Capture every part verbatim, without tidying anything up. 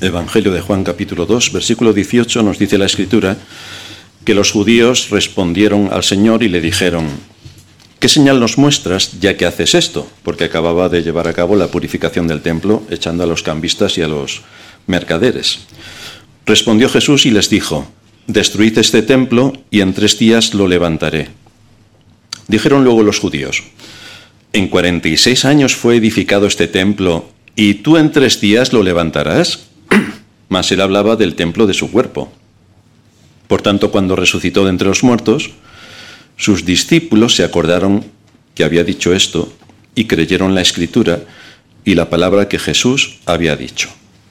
Evangelio de Juan capítulo dos, versículo dieciocho, nos dice la Escritura que los judíos respondieron al Señor y le dijeron: ¿qué señal nos muestras ya que haces esto? Porque acababa de llevar a cabo la purificación del templo, echando a los cambistas y a los mercaderes. Respondió Jesús y les dijo: destruid este templo y en tres días lo levantaré. Dijeron luego los judíos: en cuarenta y seis años fue edificado este templo, ¿y tú en tres días lo levantarás? Mas él hablaba del templo de su cuerpo. Por tanto, cuando resucitó de entre los muertos, sus discípulos se acordaron que había dicho esto y creyeron la Escritura y la palabra que Jesús había dicho.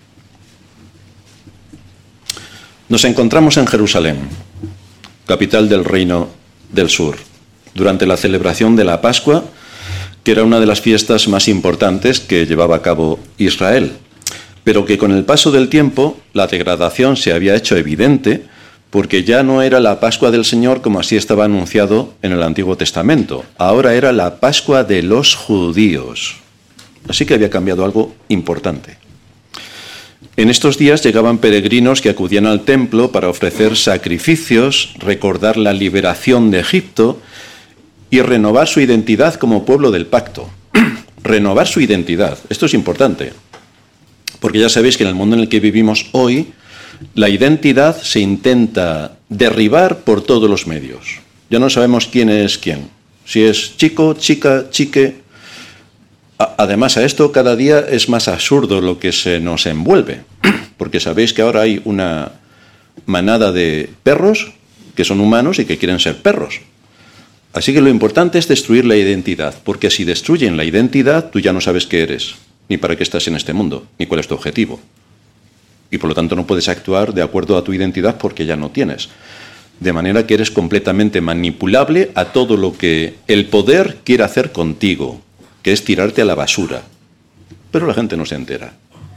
Nos encontramos en Jerusalén, capital del Reino del Sur, durante la celebración de la Pascua, que era una de las fiestas más importantes que llevaba a cabo Israel, pero que con el paso del tiempo la degradación se había hecho evidente, porque ya no era la Pascua del Señor como así estaba anunciado en el Antiguo Testamento. Ahora era la Pascua de los judíos. Así que había cambiado algo importante. En estos días llegaban peregrinos que acudían al templo para ofrecer sacrificios, recordar la liberación de Egipto y renovar su identidad como pueblo del pacto. Renovar su identidad. Esto es importante, porque ya sabéis que en el mundo en el que vivimos hoy, la identidad se intenta derribar por todos los medios. Ya no sabemos quién es quién. Si es chico, chica, chique. Además a esto cada día es más absurdo lo que se nos envuelve. Porque sabéis que ahora hay una manada de perros que son humanos y que quieren ser perros. Así que lo importante es destruir la identidad. Porque si destruyen la identidad, tú ya no sabes qué eres, ni para qué estás en este mundo, ni cuál es tu objetivo. Y por lo tanto no puedes actuar de acuerdo a tu identidad porque ya no tienes. De manera que eres completamente manipulable a todo lo que el poder quiere hacer contigo, que es tirarte a la basura. Pero la gente no se entera.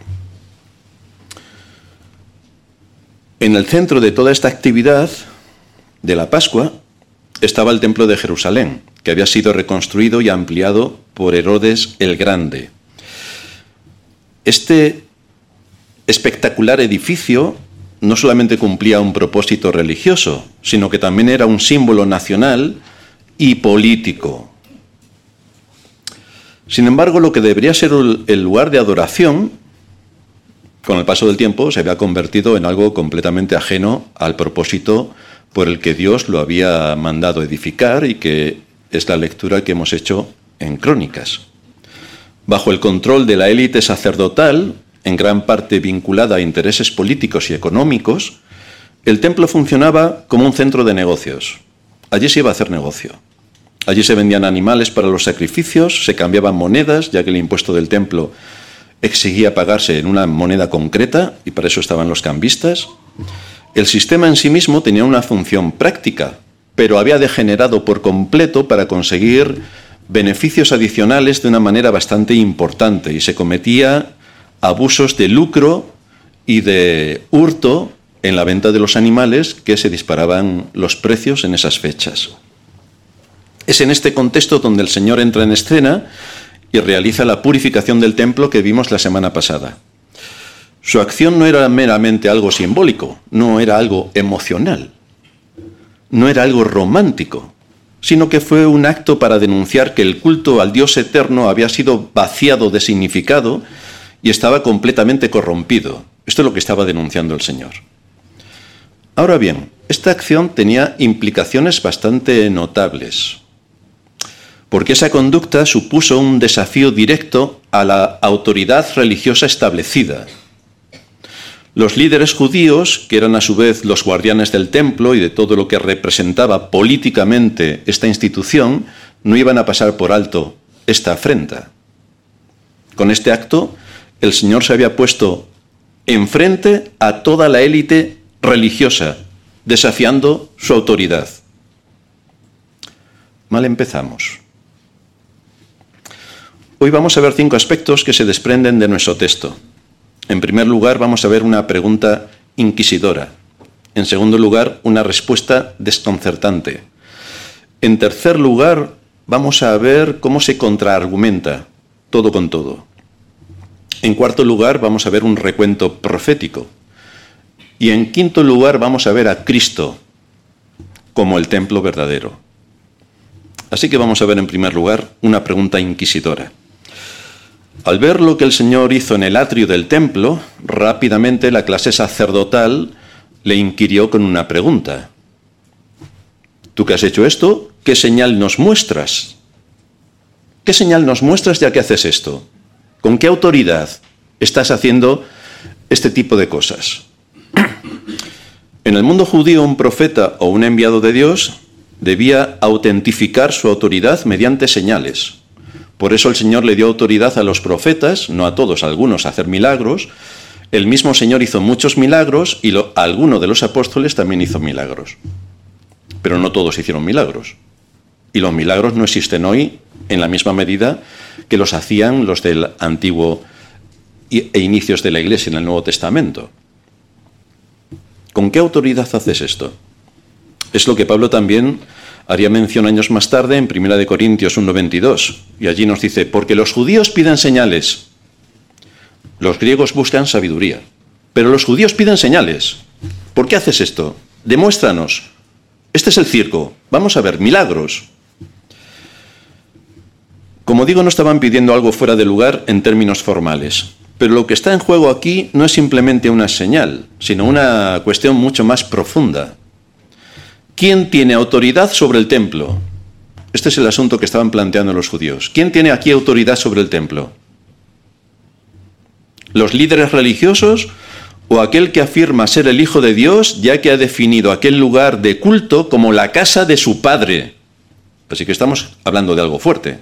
En el centro de toda esta actividad de la Pascua estaba el templo de Jerusalén, que había sido reconstruido y ampliado por Herodes el Grande. Este espectacular edificio no solamente cumplía un propósito religioso, sino que también era un símbolo nacional y político. Sin embargo, lo que debería ser el lugar de adoración, con el paso del tiempo se había convertido en algo completamente ajeno al propósito por el que Dios lo había mandado edificar y que es la lectura que hemos hecho en Crónicas. Bajo el control de la élite sacerdotal, en gran parte vinculada a intereses políticos y económicos, el templo funcionaba como un centro de negocios. Allí se iba a hacer negocio. Allí se vendían animales para los sacrificios, se cambiaban monedas, ya que el impuesto del templo exigía pagarse en una moneda concreta, y para eso estaban los cambistas. El sistema en sí mismo tenía una función práctica, pero había degenerado por completo para conseguir beneficios adicionales de una manera bastante importante, y se cometía abusos de lucro y de hurto en la venta de los animales, que se disparaban los precios en esas fechas. Es en este contexto donde el Señor entra en escena y realiza la purificación del templo que vimos la semana pasada. Su acción no era meramente algo simbólico, no era algo emocional, no era algo romántico, sino que fue un acto para denunciar que el culto al Dios eterno había sido vaciado de significado y estaba completamente corrompido. Esto es lo que estaba denunciando el Señor. Ahora bien, esta acción tenía implicaciones bastante notables, porque esa conducta supuso un desafío directo a la autoridad religiosa establecida. Los líderes judíos, que eran a su vez los guardianes del templo y de todo lo que representaba políticamente esta institución, no iban a pasar por alto esta afrenta. Con este acto, el Señor se había puesto enfrente a toda la élite religiosa, desafiando su autoridad. Mal empezamos. Hoy vamos a ver cinco aspectos que se desprenden de nuestro texto. En primer lugar, vamos a ver una pregunta inquisidora. En segundo lugar, una respuesta desconcertante. En tercer lugar, vamos a ver cómo se contraargumenta todo con todo. En cuarto lugar, vamos a ver un recuento profético. Y en quinto lugar, vamos a ver a Cristo como el templo verdadero. Así que vamos a ver en primer lugar una pregunta inquisidora. Al ver lo que el Señor hizo en el atrio del templo, rápidamente la clase sacerdotal le inquirió con una pregunta. ¿Tú que has hecho esto, qué señal nos muestras? ¿Qué señal nos muestras ya que haces esto? ¿Con qué autoridad estás haciendo este tipo de cosas? En el mundo judío, un profeta o un enviado de Dios debía autentificar su autoridad mediante señales. Por eso el Señor le dio autoridad a los profetas, no a todos, a algunos, a hacer milagros. El mismo Señor hizo muchos milagros y lo, alguno de los apóstoles también hizo milagros. Pero no todos hicieron milagros. Y los milagros no existen hoy en la misma medida que los hacían los del Antiguo e inicios de la Iglesia en el Nuevo Testamento. ¿Con qué autoridad haces esto? Es lo que Pablo también haría mención años más tarde en primera de Corintios uno veintidós. Y allí nos dice, porque los judíos piden señales, los griegos buscan sabiduría, pero los judíos piden señales. ¿Por qué haces esto? Demuéstranos. Este es el circo. Vamos a ver, milagros. Como digo, no estaban pidiendo algo fuera de lugar en términos formales. Pero lo que está en juego aquí no es simplemente una señal, sino una cuestión mucho más profunda. ¿Quién tiene autoridad sobre el templo? Este es el asunto que estaban planteando los judíos. ¿Quién tiene aquí autoridad sobre el templo? ¿Los líderes religiosos o aquel que afirma ser el Hijo de Dios, ya que ha definido aquel lugar de culto como la casa de su Padre? Así que estamos hablando de algo fuerte.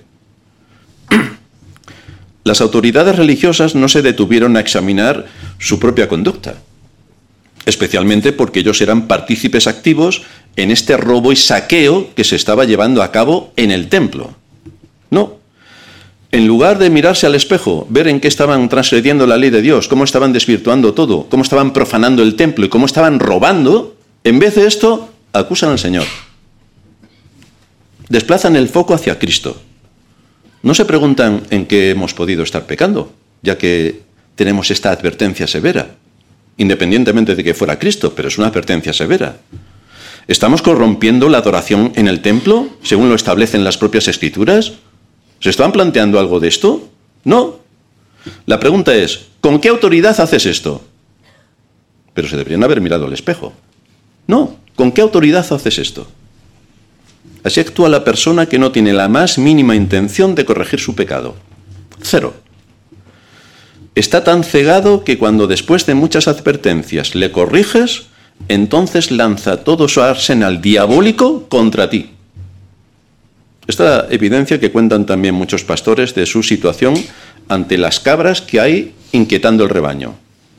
Las autoridades religiosas no se detuvieron a examinar su propia conducta, especialmente porque ellos eran partícipes activos en este robo y saqueo que se estaba llevando a cabo en el templo. No. En lugar de mirarse al espejo, ver en qué estaban transgrediendo la ley de Dios, cómo estaban desvirtuando todo, cómo estaban profanando el templo y cómo estaban robando, en vez de esto, acusan al Señor. Desplazan el foco hacia Cristo. No se preguntan en qué hemos podido estar pecando, ya que tenemos esta advertencia severa, independientemente de que fuera Cristo, pero es una advertencia severa. ¿Estamos corrompiendo la adoración en el templo, según lo establecen las propias Escrituras? ¿Se están planteando algo de esto? No. La pregunta es, ¿con qué autoridad haces esto? Pero se deberían haber mirado al espejo. No, ¿con qué autoridad haces esto? Así actúa la persona que no tiene la más mínima intención de corregir su pecado. Cero. Está tan cegado que cuando después de muchas advertencias le corriges, entonces lanza todo su arsenal diabólico contra ti. Esta evidencia que cuentan también muchos pastores de su situación ante las cabras que hay inquietando el rebaño.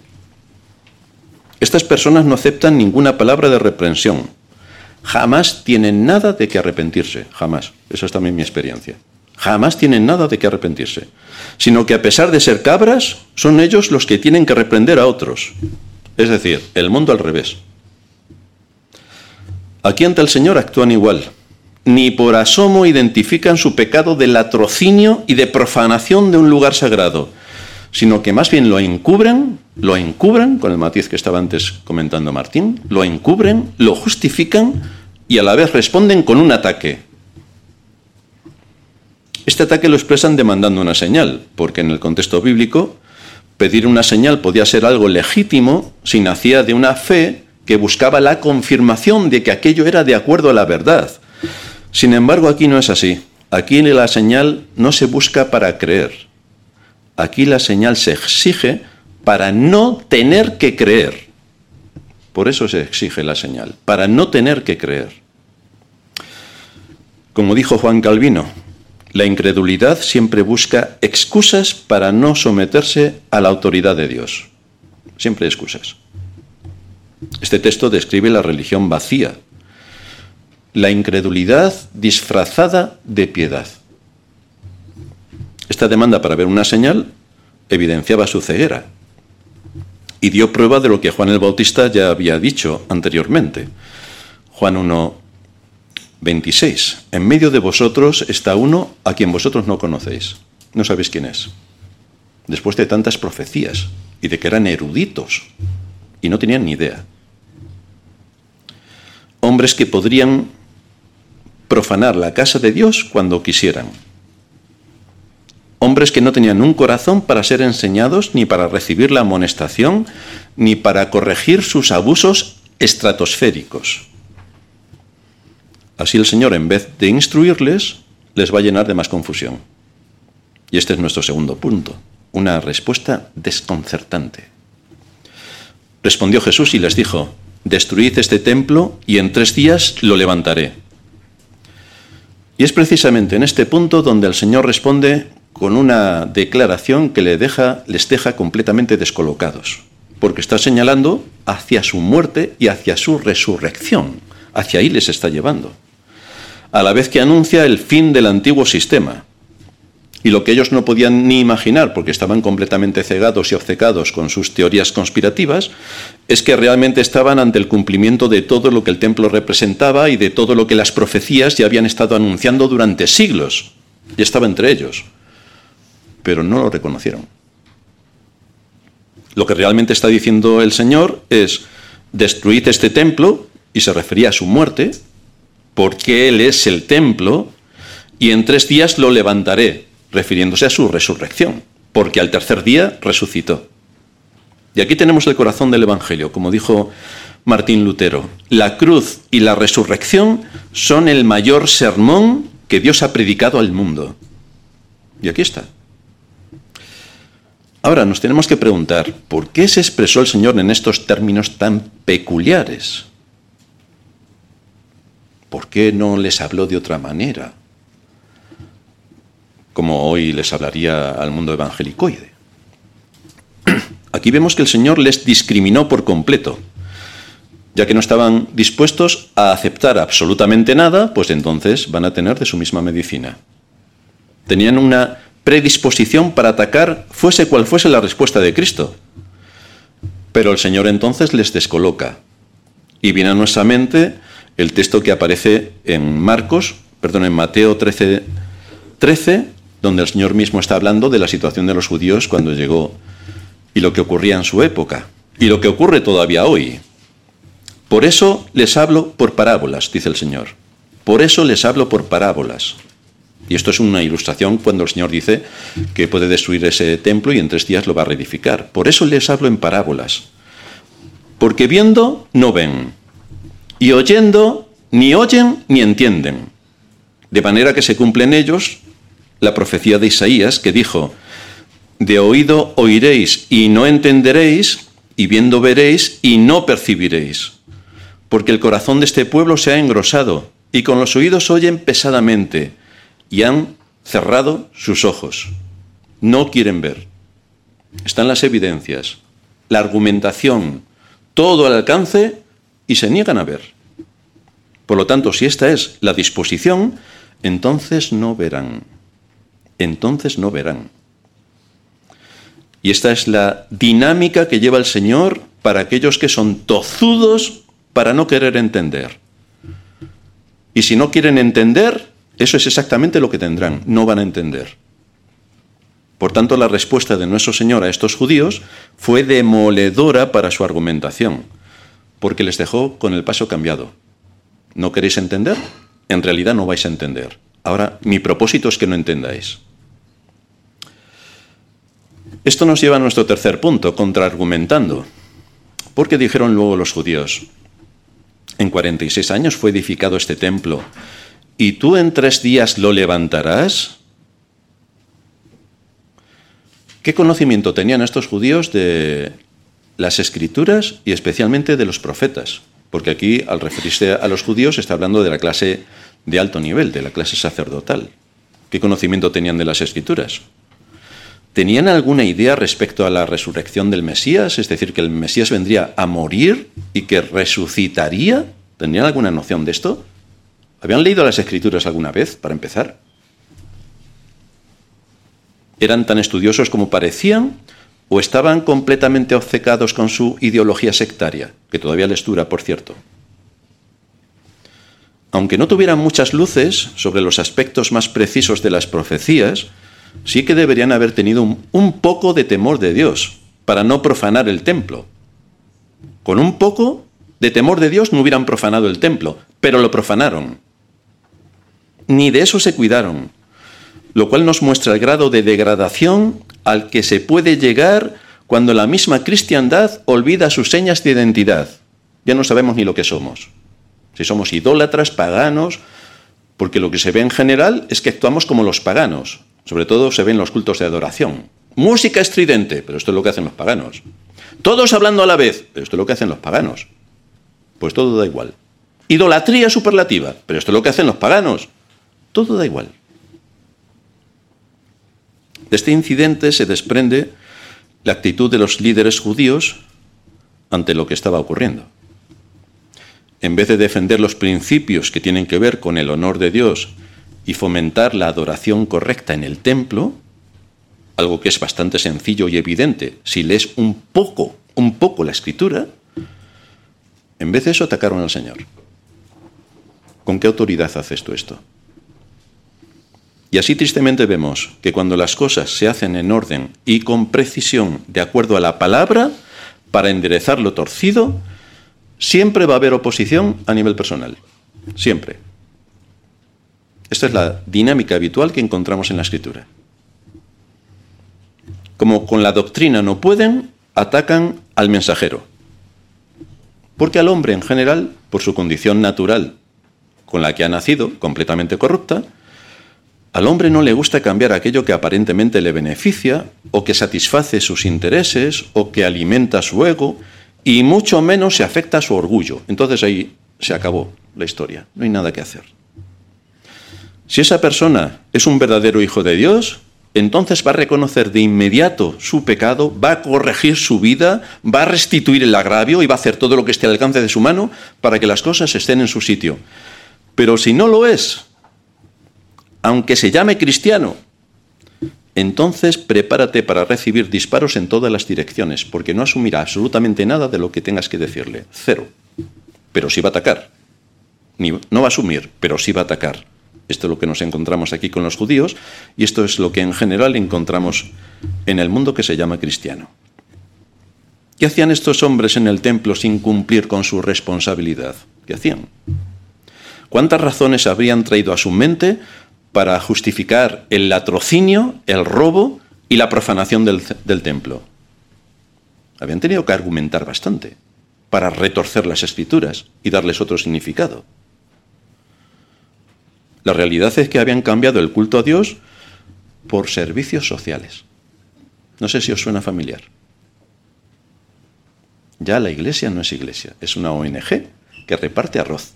Estas personas no aceptan ninguna palabra de reprensión. Jamás tienen nada de que arrepentirse, jamás. Esa es también mi experiencia. Jamás tienen nada de que arrepentirse. Sino que a pesar de ser cabras, son ellos los que tienen que reprender a otros. Es decir, el mundo al revés. Aquí ante el Señor actúan igual. Ni por asomo identifican su pecado de latrocinio y de profanación de un lugar sagrado, sino que más bien lo encubren, lo encubren, con el matiz que estaba antes comentando Martín, lo encubren, lo justifican y a la vez responden con un ataque. Este ataque lo expresan demandando una señal, porque en el contexto bíblico, pedir una señal podía ser algo legítimo si nacía de una fe que buscaba la confirmación de que aquello era de acuerdo a la verdad. Sin embargo, aquí no es así. Aquí la señal no se busca para creer. Aquí la señal se exige para no tener que creer. Por eso se exige la señal, para no tener que creer. Como dijo Juan Calvino, la incredulidad siempre busca excusas para no someterse a la autoridad de Dios. Siempre excusas. Este texto describe la religión vacía, la incredulidad disfrazada de piedad. Esta demanda para ver una señal evidenciaba su ceguera y dio prueba de lo que Juan el Bautista ya había dicho anteriormente. Juan uno veintiséis. En medio de vosotros está uno a quien vosotros no conocéis. No sabéis quién es. después de tantas profecías y de que eran eruditos y no tenían ni idea. Hombres que podrían profanar la casa de Dios cuando quisieran. Hombres que no tenían un corazón para ser enseñados, ni para recibir la amonestación, ni para corregir sus abusos estratosféricos. Así el Señor, en vez de instruirles, les va a llenar de más confusión. Y este es nuestro segundo punto, una respuesta desconcertante. Respondió Jesús y les dijo: destruid este templo y en tres días lo levantaré. Y es precisamente en este punto donde el Señor responde con una declaración que les deja, les deja completamente descolocados, porque está señalando hacia su muerte y hacia su resurrección. Hacia ahí les está llevando. A la vez que anuncia el fin del antiguo sistema. Y lo que ellos no podían ni imaginar, porque estaban completamente cegados y obcecados con sus teorías conspirativas, es que realmente estaban ante el cumplimiento de todo lo que el templo representaba y de todo lo que las profecías ya habían estado anunciando durante siglos. Y estaba entre ellos. Pero no lo reconocieron. Lo que realmente está diciendo el Señor es: destruid este templo, y se refería a su muerte, porque Él es el templo, y en tres días lo levantaré, refiriéndose a su resurrección, porque al tercer día resucitó. Y aquí tenemos el corazón del Evangelio, como dijo Martín Lutero: la cruz y la resurrección son el mayor sermón que Dios ha predicado al mundo. Y aquí está. Ahora nos tenemos que preguntar, ¿por qué se expresó el Señor en estos términos tan peculiares? ¿Por qué no les habló de otra manera? Como hoy les hablaría al mundo evangelicoide. Aquí vemos que el Señor les discriminó por completo, ya que no estaban dispuestos a aceptar absolutamente nada, pues entonces van a tener de su misma medicina. Tenían una predisposición para atacar, fuese cual fuese la respuesta de Cristo. Pero el Señor entonces les descoloca. Y viene a nuestra mente el texto que aparece en Marcos, perdón, en Mateo trece, trece, donde el Señor mismo está hablando de la situación de los judíos cuando llegó y lo que ocurría en su época y lo que ocurre todavía hoy. Por eso les hablo por parábolas, dice el Señor. Por eso les hablo por parábolas. Y esto es una ilustración cuando el Señor dice que puede destruir ese templo y en tres días lo va a reedificar. Por eso les hablo en parábolas. Porque viendo no ven, y oyendo ni oyen ni entienden. De manera que se cumple en ellos la profecía de Isaías que dijo: de oído oiréis y no entenderéis, y viendo veréis y no percibiréis. Porque el corazón de este pueblo se ha engrosado, y con los oídos oyen pesadamente, y han cerrado sus ojos. No quieren ver. Están las evidencias, la argumentación, todo al alcance, y se niegan a ver. Por lo tanto, si esta es la disposición, entonces no verán. Entonces no verán. Y esta es la dinámica que lleva el Señor para aquellos que son tozudos para no querer entender. Y si no quieren entender, eso es exactamente lo que tendrán, no van a entender. Por tanto, la respuesta de nuestro Señor a estos judíos fue demoledora para su argumentación, porque les dejó con el paso cambiado. ¿No queréis entender? En realidad no vais a entender. Ahora, mi propósito es que no entendáis. Esto nos lleva a nuestro tercer punto, contraargumentando. Porque dijeron luego los judíos: en cuarenta y seis años fue edificado este templo, ¿y tú en tres días lo levantarás? ¿Qué conocimiento tenían estos judíos de las Escrituras y especialmente de los profetas? Porque aquí, al referirse a los judíos, está hablando de la clase de alto nivel, de la clase sacerdotal. ¿Qué conocimiento tenían de las Escrituras? ¿Tenían alguna idea respecto a la resurrección del Mesías? Es decir, que el Mesías vendría a morir y que resucitaría. ¿Tenían alguna noción de esto? ¿Habían leído las Escrituras alguna vez, para empezar? ¿Eran tan estudiosos como parecían? ¿O estaban completamente obcecados con su ideología sectaria? Que todavía les dura, por cierto. Aunque no tuvieran muchas luces sobre los aspectos más precisos de las profecías, sí que deberían haber tenido un, un poco de temor de Dios para no profanar el templo. Con un poco de temor de Dios no hubieran profanado el templo, pero lo profanaron. Ni de eso se cuidaron, lo cual nos muestra el grado de degradación al que se puede llegar cuando la misma cristiandad olvida sus señas de identidad. Ya no sabemos ni lo que somos. Si somos idólatras, paganos, porque lo que se ve en general es que actuamos como los paganos. Sobre todo se ve en los cultos de adoración. Música estridente, pero esto es lo que hacen los paganos. Todos hablando a la vez, pero esto es lo que hacen los paganos. Pues todo da igual. Idolatría superlativa, pero esto es lo que hacen los paganos. Todo da igual. De este incidente se desprende la actitud de los líderes judíos ante lo que estaba ocurriendo. En vez de defender los principios que tienen que ver con el honor de Dios y fomentar la adoración correcta en el templo, algo que es bastante sencillo y evidente si lees un poco, un poco la Escritura, en vez de eso atacaron al Señor. ¿Con qué autoridad haces tú esto? Y así tristemente vemos que cuando las cosas se hacen en orden y con precisión de acuerdo a la palabra, para enderezar lo torcido, siempre va a haber oposición a nivel personal. Siempre. Esta es la dinámica habitual que encontramos en la Escritura. Como con la doctrina no pueden, atacan al mensajero. Porque al hombre en general, por su condición natural con la que ha nacido, completamente corrupta, al hombre no le gusta cambiar aquello que aparentemente le beneficia, o que satisface sus intereses, o que alimenta su ego, y mucho menos se afecta a su orgullo. Entonces ahí se acabó la historia, no hay nada que hacer. Si esa persona es un verdadero hijo de Dios, entonces va a reconocer de inmediato su pecado, va a corregir su vida, va a restituir el agravio y va a hacer todo lo que esté al alcance de su mano para que las cosas estén en su sitio. Pero si no lo es, aunque se llame cristiano, entonces prepárate para recibir disparos en todas las direcciones, porque no asumirá absolutamente nada de lo que tengas que decirle. Cero. Pero sí va a atacar. Ni, no va a asumir, pero sí va a atacar. Esto es lo que nos encontramos aquí con los judíos, y esto es lo que en general encontramos en el mundo que se llama cristiano. ¿Qué hacían estos hombres en el templo sin cumplir con su responsabilidad? ¿Qué hacían? ¿Cuántas razones habrían traído a su mente para justificar el latrocinio, el robo y la profanación del, del templo? Habían tenido que argumentar bastante para retorcer las Escrituras y darles otro significado. La realidad es que habían cambiado el culto a Dios por servicios sociales. No sé si os suena familiar. Ya la iglesia no es iglesia, es una O N G que reparte arroz.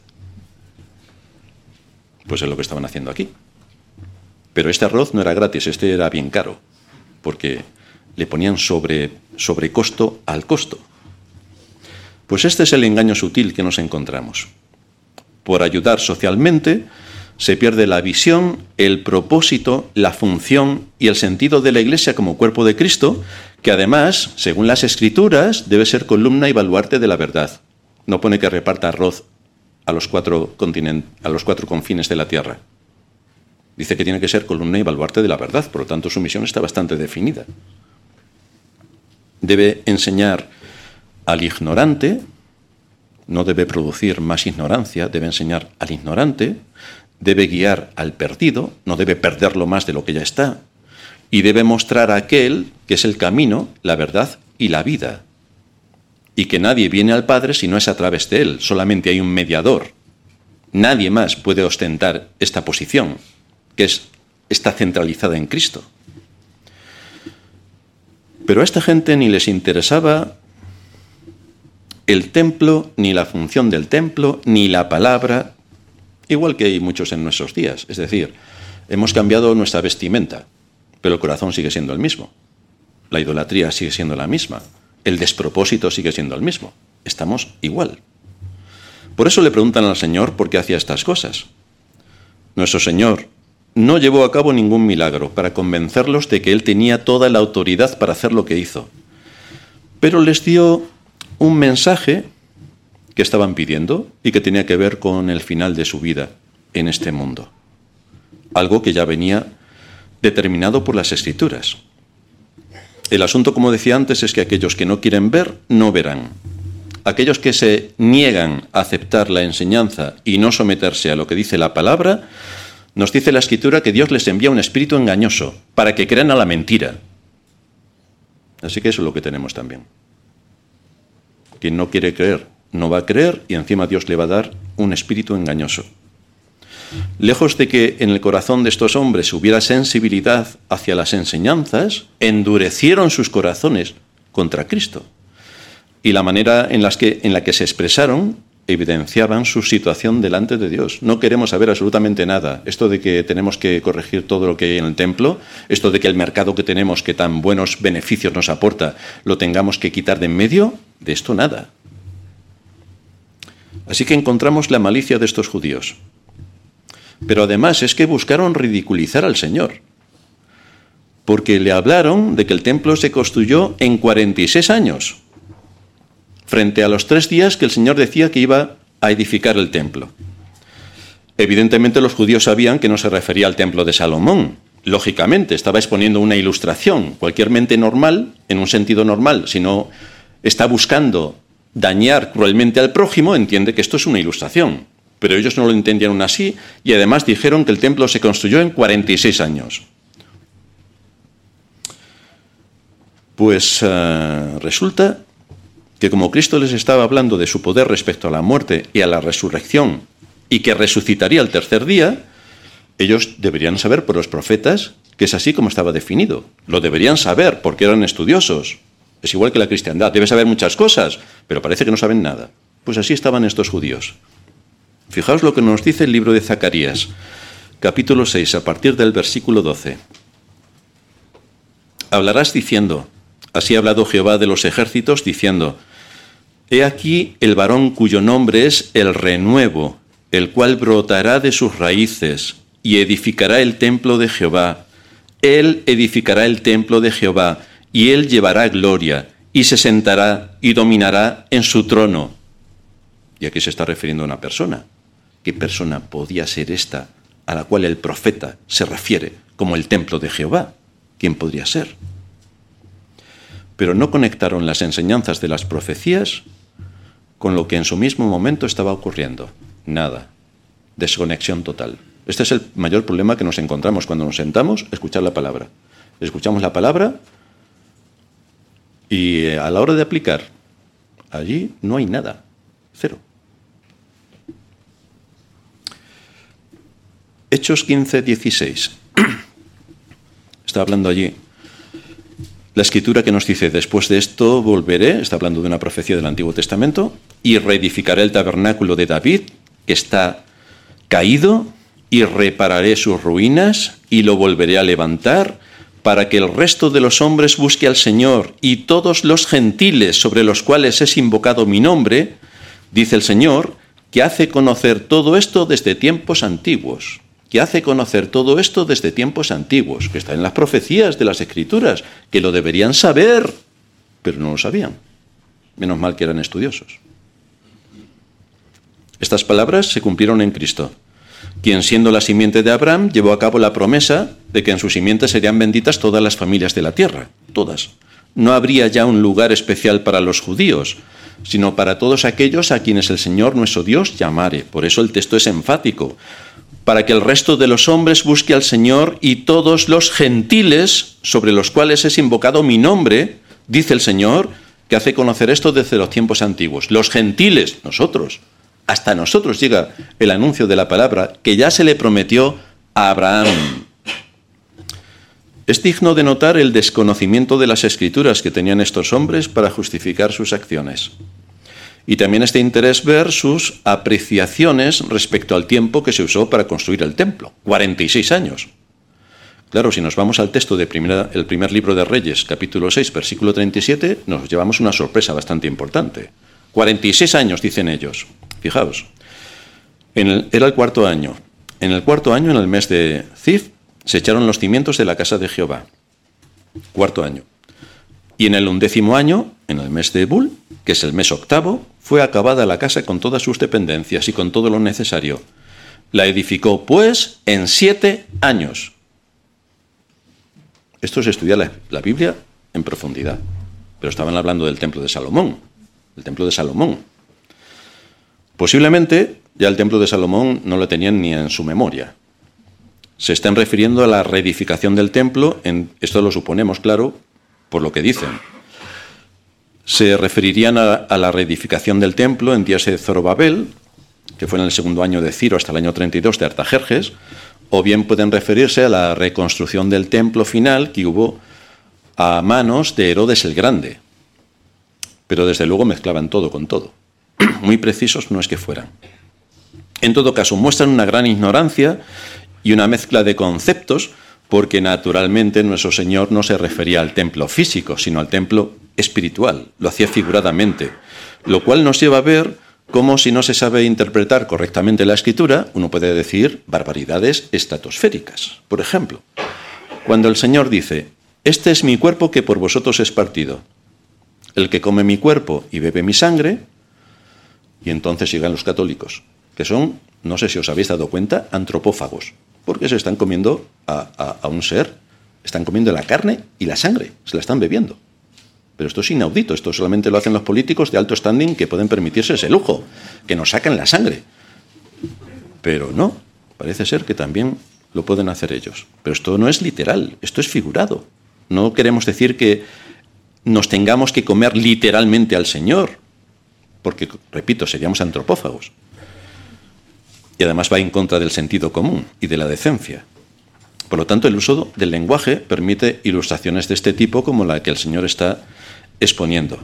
Pues es lo que estaban haciendo aquí. Pero este arroz no era gratis, este era bien caro, porque le ponían sobre, sobrecosto al costo. Pues este es el engaño sutil que nos encontramos. Por ayudar socialmente, se pierde la visión, el propósito, la función y el sentido de la Iglesia como cuerpo de Cristo, que además, según las Escrituras, debe ser columna y baluarte de la verdad. No pone que reparta arroz a los cuatro continentes, a los cuatro confines de la tierra. Dice que tiene que ser columna y baluarte de la verdad, por lo tanto su misión está bastante definida. Debe enseñar al ignorante, no debe producir más ignorancia, debe enseñar al ignorante, debe guiar al perdido, no debe perderlo más de lo que ya está, y debe mostrar a aquel que es el camino, la verdad y la vida, y que nadie viene al Padre si no es a través de él, solamente hay un mediador. Nadie más puede ostentar esta posición, que es, está centralizada en Cristo. Pero a esta gente ni les interesaba el templo, ni la función del templo, ni la palabra, igual que hay muchos en nuestros días. Es decir, hemos cambiado nuestra vestimenta, pero el corazón sigue siendo el mismo. La idolatría sigue siendo la misma. El despropósito sigue siendo el mismo. Estamos igual. Por eso le preguntan al Señor por qué hacía estas cosas. Nuestro Señor no llevó a cabo ningún milagro para convencerlos de que Él tenía toda la autoridad para hacer lo que hizo. Pero les dio un mensaje que estaban pidiendo y que tenía que ver con el final de su vida en este mundo. Algo que ya venía determinado por las Escrituras. El asunto, como decía antes, es que aquellos que no quieren ver, no verán. Aquellos que se niegan a aceptar la enseñanza y no someterse a lo que dice la palabra, nos dice la Escritura que Dios les envía un espíritu engañoso para que crean a la mentira. Así que eso es lo que tenemos también. Quien no quiere creer, no va a creer y encima Dios le va a dar un espíritu engañoso. Lejos de que en el corazón de estos hombres hubiera sensibilidad hacia las enseñanzas, endurecieron sus corazones contra Cristo. Y la manera en, las que, en la que se expresaron evidenciaban su situación delante de Dios. No queremos saber absolutamente nada. Esto de que tenemos que corregir todo lo que hay en el templo, esto de que el mercado que tenemos, que tan buenos beneficios nos aporta, lo tengamos que quitar de en medio, de esto nada. Así que encontramos la malicia de estos judíos. Pero además es que buscaron ridiculizar al Señor, porque le hablaron de que el templo se construyó en cuarenta y seis años, frente a los tres días que el Señor decía que iba a edificar el templo. Evidentemente los judíos sabían que no se refería al templo de Salomón. Lógicamente, estaba exponiendo una ilustración. Cualquier mente normal, en un sentido normal, si no está buscando dañar cruelmente al prójimo, entiende que esto es una ilustración. Pero ellos no lo entendieron así y además dijeron que el templo se construyó en cuarenta y seis años. Pues uh, resulta que como Cristo les estaba hablando de su poder respecto a la muerte y a la resurrección y que resucitaría el tercer día, ellos deberían saber por los profetas que es así como estaba definido. Lo deberían saber porque eran estudiosos. Es igual que la cristiandad, debe saber muchas cosas, pero parece que no saben nada. Pues así estaban estos judíos. Fijaos lo que nos dice el libro de Zacarías, capítulo seis, a partir del versículo doce. Hablarás diciendo, así ha hablado Jehová de los ejércitos, diciendo, he aquí el varón cuyo nombre es el renuevo, el cual brotará de sus raíces y edificará el templo de Jehová. Él edificará el templo de Jehová y él llevará gloria y se sentará y dominará en su trono. Y aquí se está refiriendo a una persona. ¿Qué persona podía ser esta a la cual el profeta se refiere como el templo de Jehová? ¿Quién podría ser? Pero no conectaron las enseñanzas de las profecías con lo que en su mismo momento estaba ocurriendo. Nada. Desconexión total. Este es el mayor problema que nos encontramos cuando nos sentamos a escuchar la palabra. Escuchamos la palabra y a la hora de aplicar, allí no hay nada. Cero. Hechos quince, dieciséis. Está hablando allí la Escritura que nos dice, después de esto volveré, está hablando de una profecía del Antiguo Testamento, y reedificaré el tabernáculo de David, que está caído, y repararé sus ruinas, y lo volveré a levantar, para que el resto de los hombres busque al Señor, y todos los gentiles sobre los cuales es invocado mi nombre, dice el Señor, que hace conocer todo esto desde tiempos antiguos. Que hace conocer todo esto desde tiempos antiguos, que está en las profecías de las Escrituras, que lo deberían saber, pero no lo sabían. Menos mal que eran estudiosos. Estas palabras se cumplieron en Cristo, quien siendo la simiente de Abraham llevó a cabo la promesa de que en su simiente serían benditas todas las familias de la tierra, todas. No habría ya un lugar especial para los judíos, sino para todos aquellos a quienes el Señor nuestro Dios llamare. Por eso el texto es enfático, para que el resto de los hombres busque al Señor y todos los gentiles sobre los cuales es invocado mi nombre, dice el Señor, que hace conocer esto desde los tiempos antiguos. Los gentiles, nosotros, hasta nosotros llega el anuncio de la palabra que ya se le prometió a Abraham. Es digno de notar el desconocimiento de las Escrituras que tenían estos hombres para justificar sus acciones. Y también es de interés ver sus apreciaciones respecto al tiempo que se usó para construir el templo, cuarenta y seis años. Claro, si nos vamos al texto del primer, primer libro de Reyes, capítulo seis, versículo treinta y siete, nos llevamos una sorpresa bastante importante. cuarenta y seis años, dicen ellos. Fijaos, en el, era el cuarto año. En el cuarto año, en el mes de Zif, se echaron los cimientos de la casa de Jehová. Cuarto año. Y en el undécimo año, en el mes de Bul, que es el mes octavo, fue acabada la casa con todas sus dependencias y con todo lo necesario. La edificó, pues, en siete años. Esto es estudiar la, la Biblia en profundidad. Pero estaban hablando del templo de Salomón, el templo de Salomón. Posiblemente ya el templo de Salomón no lo tenían ni en su memoria. Se están refiriendo a la reedificación del templo, en, esto lo suponemos, claro, por lo que dicen. Se referirían a, a la reedificación del templo en días de Zorobabel, que fue en el segundo año de Ciro hasta el año treinta y dos de Artajerjes, o bien pueden referirse a la reconstrucción del templo final que hubo a manos de Herodes el Grande. Pero desde luego mezclaban todo con todo. Muy precisos no es que fueran. En todo caso, muestran una gran ignorancia y una mezcla de conceptos, porque naturalmente nuestro Señor no se refería al templo físico, sino al templo espiritual. Lo hacía figuradamente, lo cual nos lleva a ver cómo, si no se sabe interpretar correctamente la Escritura, uno puede decir barbaridades estratosféricas. Por ejemplo, cuando el Señor dice: este es mi cuerpo que por vosotros es partido. El que come mi cuerpo y bebe mi sangre, y entonces llegan los católicos, que son, no sé si os habéis dado cuenta, antropófagos, porque se están comiendo a, a, a un ser, están comiendo la carne y la sangre, se la están bebiendo. Pero esto es inaudito, esto solamente lo hacen los políticos de alto standing que pueden permitirse ese lujo, que nos sacan la sangre. Pero no, parece ser que también lo pueden hacer ellos. Pero esto no es literal, esto es figurado. No queremos decir que nos tengamos que comer literalmente al Señor, porque, repito, seríamos antropófagos. Y además va en contra del sentido común y de la decencia. Por lo tanto, el uso del lenguaje permite ilustraciones de este tipo como la que el Señor está exponiendo.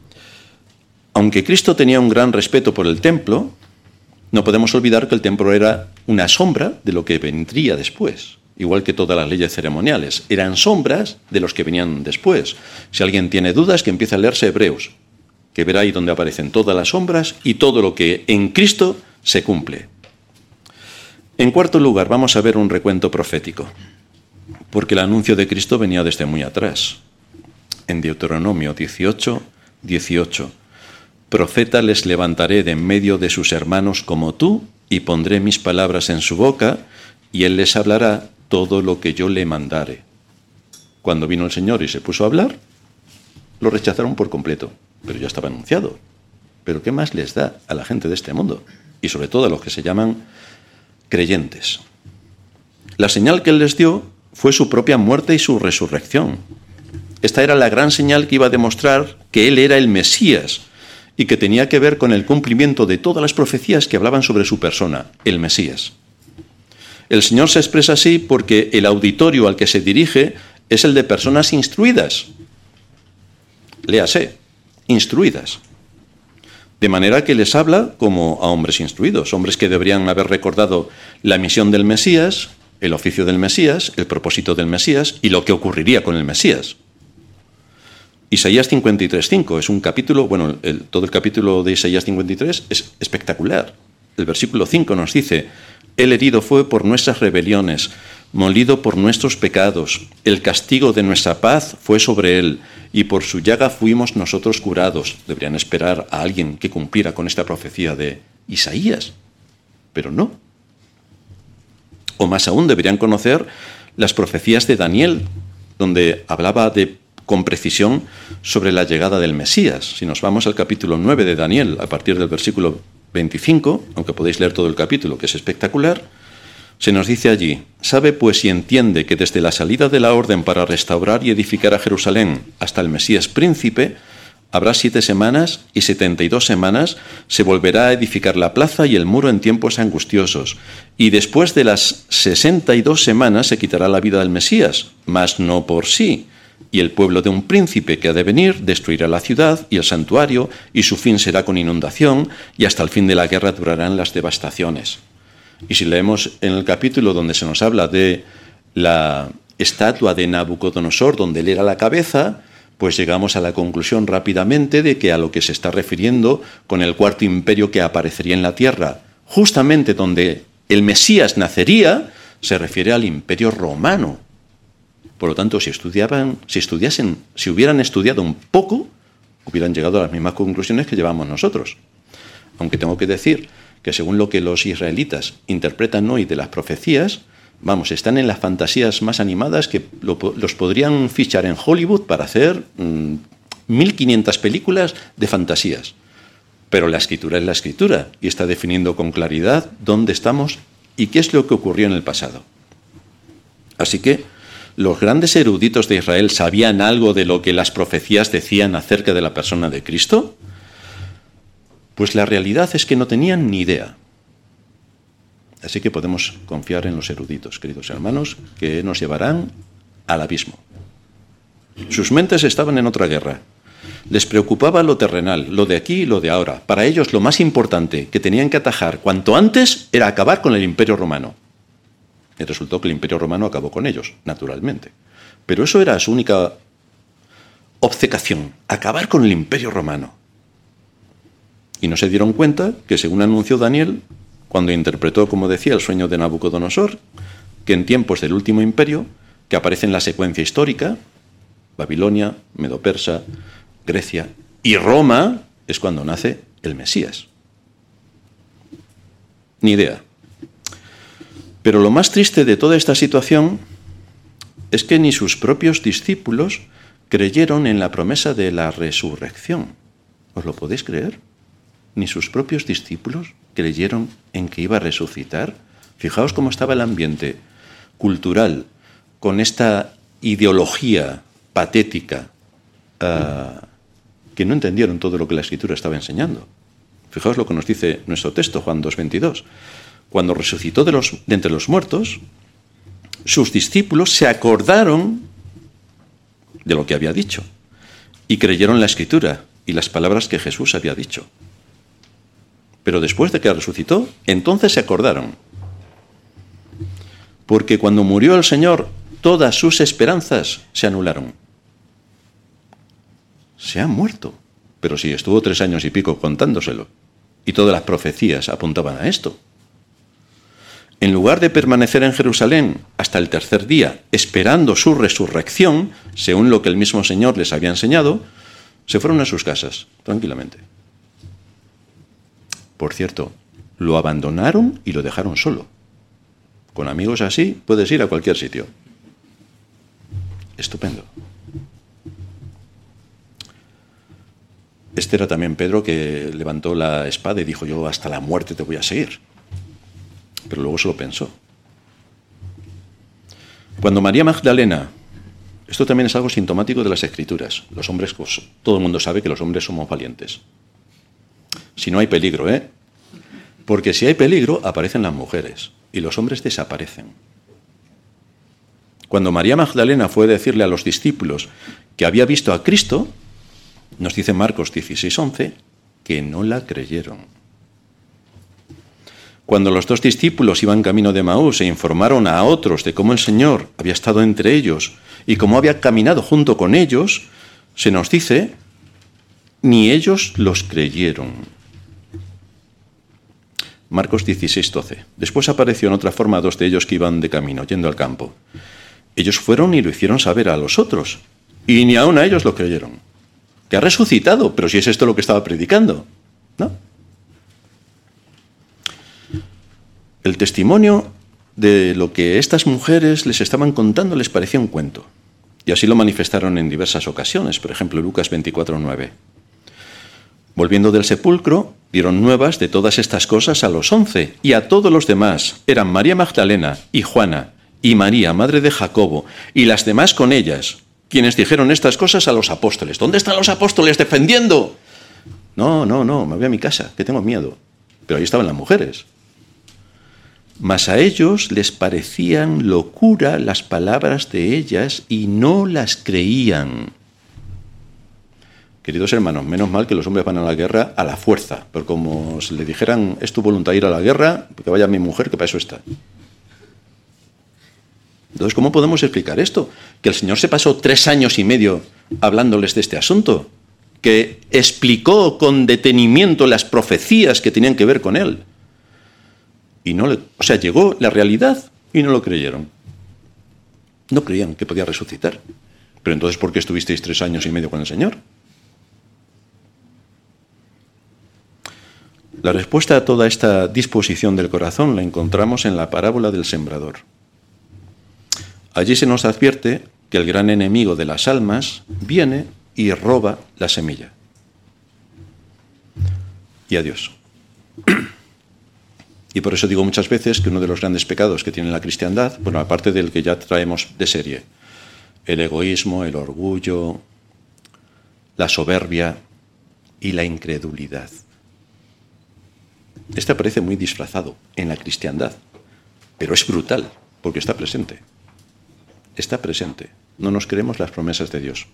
Aunque Cristo tenía un gran respeto por el templo, no podemos olvidar que el templo era una sombra de lo que vendría después. Igual que todas las leyes ceremoniales, eran sombras de los que venían después. Si alguien tiene dudas, que empiece a leerse Hebreos, que verá ahí donde aparecen todas las sombras y todo lo que en Cristo se cumple. En cuarto lugar, vamos a ver un recuento profético, porque el anuncio de Cristo venía desde muy atrás. En Deuteronomio dieciocho, dieciocho, profeta les levantaré de en medio de sus hermanos como tú, y pondré mis palabras en su boca, y él les hablará todo lo que yo le mandare. Cuando vino el Señor y se puso a hablar, lo rechazaron por completo, pero ya estaba anunciado. Pero ¿qué más les da a la gente de este mundo? Y sobre todo a los que se llaman creyentes. La señal que él les dio fue su propia muerte y su resurrección. Esta era la gran señal que iba a demostrar que él era el Mesías y que tenía que ver con el cumplimiento de todas las profecías que hablaban sobre su persona, el Mesías. El Señor se expresa así porque el auditorio al que se dirige es el de personas instruidas. Léase, instruidas. De manera que les habla como a hombres instruidos, hombres que deberían haber recordado la misión del Mesías, el oficio del Mesías, el propósito del Mesías y lo que ocurriría con el Mesías. Isaías cincuenta y tres, cinco es un capítulo, bueno, el, todo el capítulo de Isaías cincuenta y tres es espectacular. El versículo cinco nos dice: Él herido fue por nuestras rebeliones, molido por nuestros pecados. El castigo de nuestra paz fue sobre él, y por su llaga fuimos nosotros curados. Deberían esperar a alguien que cumpliera con esta profecía de Isaías, pero no. O más aún, deberían conocer las profecías de Daniel, donde hablaba de, con precisión sobre la llegada del Mesías. Si nos vamos al capítulo nueve de Daniel, a partir del versículo veinticinco, aunque podéis leer todo el capítulo, que es espectacular, se nos dice allí: sabe pues y entiende que desde la salida de la orden para restaurar y edificar a Jerusalén hasta el Mesías príncipe, habrá siete semanas y setenta y dos semanas se volverá a edificar la plaza y el muro en tiempos angustiosos. Y después de las sesenta y dos semanas se quitará la vida del Mesías, mas no por sí. Y el pueblo de un príncipe que ha de venir destruirá la ciudad y el santuario, y su fin será con inundación, y hasta el fin de la guerra durarán las devastaciones. Y si leemos en el capítulo donde se nos habla de la estatua de Nabucodonosor, donde él era la cabeza, pues llegamos a la conclusión rápidamente de que a lo que se está refiriendo con el cuarto imperio que aparecería en la tierra, justamente donde el Mesías nacería, se refiere al imperio romano. Por lo tanto, si estudiaban, si estudiasen, si hubieran estudiado un poco, hubieran llegado a las mismas conclusiones que llevamos nosotros. Aunque tengo que decir que según lo que los israelitas interpretan hoy de las profecías, Vamos, están en las fantasías más animadas que lo, los podrían fichar en Hollywood para hacer mmm, mil quinientas películas de fantasías. Pero la escritura es la escritura y está definiendo con claridad dónde estamos y qué es lo que ocurrió en el pasado. Así que los grandes eruditos de Israel sabían algo de lo que las profecías decían acerca de la persona de Cristo. Pues la realidad es que no tenían ni idea. Así que podemos confiar en los eruditos, queridos hermanos, que nos llevarán al abismo. Sus mentes estaban en otra guerra. Les preocupaba lo terrenal, lo de aquí y lo de ahora. Para ellos lo más importante que tenían que atajar cuanto antes era acabar con el Imperio Romano. Y resultó que el Imperio Romano acabó con ellos, naturalmente. Pero eso era su única obcecación, acabar con el Imperio Romano. Y no se dieron cuenta que, según anunció Daniel, cuando interpretó, como decía, el sueño de Nabucodonosor, que en tiempos del último imperio, que aparece en la secuencia histórica, Babilonia, Medo-Persa, Grecia y Roma, es cuando nace el Mesías. Ni idea. Pero lo más triste de toda esta situación es que ni sus propios discípulos creyeron en la promesa de la resurrección. ¿Os lo podéis creer? Ni sus propios discípulos creyeron en que iba a resucitar. Fijaos cómo estaba el ambiente cultural con esta ideología patética uh, que no entendieron todo lo que la Escritura estaba enseñando. Fijaos lo que nos dice nuestro texto, Juan dos veintidós. Cuando resucitó de, los, de entre los muertos, sus discípulos se acordaron de lo que había dicho y creyeron la Escritura y las palabras que Jesús había dicho. Pero después de que resucitó, entonces se acordaron. Porque cuando murió el Señor, todas sus esperanzas se anularon. Se ha muerto. Pero sí, estuvo tres años y pico contándoselo. Y todas las profecías apuntaban a esto. En lugar de permanecer en Jerusalén hasta el tercer día, esperando su resurrección, según lo que el mismo Señor les había enseñado, se fueron a sus casas, tranquilamente. Por cierto, lo abandonaron y lo dejaron solo. Con amigos así puedes ir a cualquier sitio. Estupendo. Este era también Pedro, que levantó la espada y dijo: yo hasta la muerte te voy a seguir. Pero luego se lo pensó. Cuando María Magdalena, esto también es algo sintomático de las Escrituras. Los hombres, pues, todo el mundo sabe que los hombres somos valientes. Si no hay peligro, ¿eh? Porque si hay peligro, aparecen las mujeres y los hombres desaparecen. Cuando María Magdalena fue a decirle a los discípulos que había visto a Cristo, nos dice Marcos dieciséis once, que no la creyeron. Cuando los dos discípulos iban camino de Emaús e informaron a otros de cómo el Señor había estado entre ellos y cómo había caminado junto con ellos, se nos dice, ni ellos los creyeron. Marcos dieciséis doce. Después apareció en otra forma a dos de ellos que iban de camino, yendo al campo. Ellos fueron y lo hicieron saber a los otros, y ni aun a ellos lo creyeron. Que ha resucitado, pero si es esto lo que estaba predicando, ¿no? El testimonio de lo que estas mujeres les estaban contando les parecía un cuento. Y así lo manifestaron en diversas ocasiones, por ejemplo, Lucas veinticuatro nueve. Volviendo del sepulcro, dieron nuevas de todas estas cosas a los once y a todos los demás. Eran María Magdalena y Juana y María, madre de Jacobo, y las demás con ellas, quienes dijeron estas cosas a los apóstoles. ¿Dónde están los apóstoles defendiendo? No, no, no, me voy a mi casa, que tengo miedo. Pero ahí estaban las mujeres. Mas a ellos les parecían locura las palabras de ellas y no las creían. Queridos hermanos, menos mal que los hombres van a la guerra a la fuerza, pero como se le dijeran, es tu voluntad ir a la guerra, que vaya mi mujer, que para eso está. Entonces, ¿cómo podemos explicar esto? Que el Señor se pasó tres años y medio hablándoles de este asunto, que explicó con detenimiento las profecías que tenían que ver con él. Y no le, o sea, llegó la realidad y no lo creyeron. No creían que podía resucitar. Pero entonces, ¿por qué estuvisteis tres años y medio con el Señor? La respuesta a toda esta disposición del corazón la encontramos en la parábola del sembrador. Allí se nos advierte que el gran enemigo de las almas viene y roba la semilla. Y adiós. Y por eso digo muchas veces que uno de los grandes pecados que tiene la cristiandad, bueno, aparte del que ya traemos de serie, el egoísmo, el orgullo, la soberbia y la incredulidad. Este aparece muy disfrazado en la cristiandad, pero es brutal, porque está presente. Está presente. No nos creemos las promesas de Dios.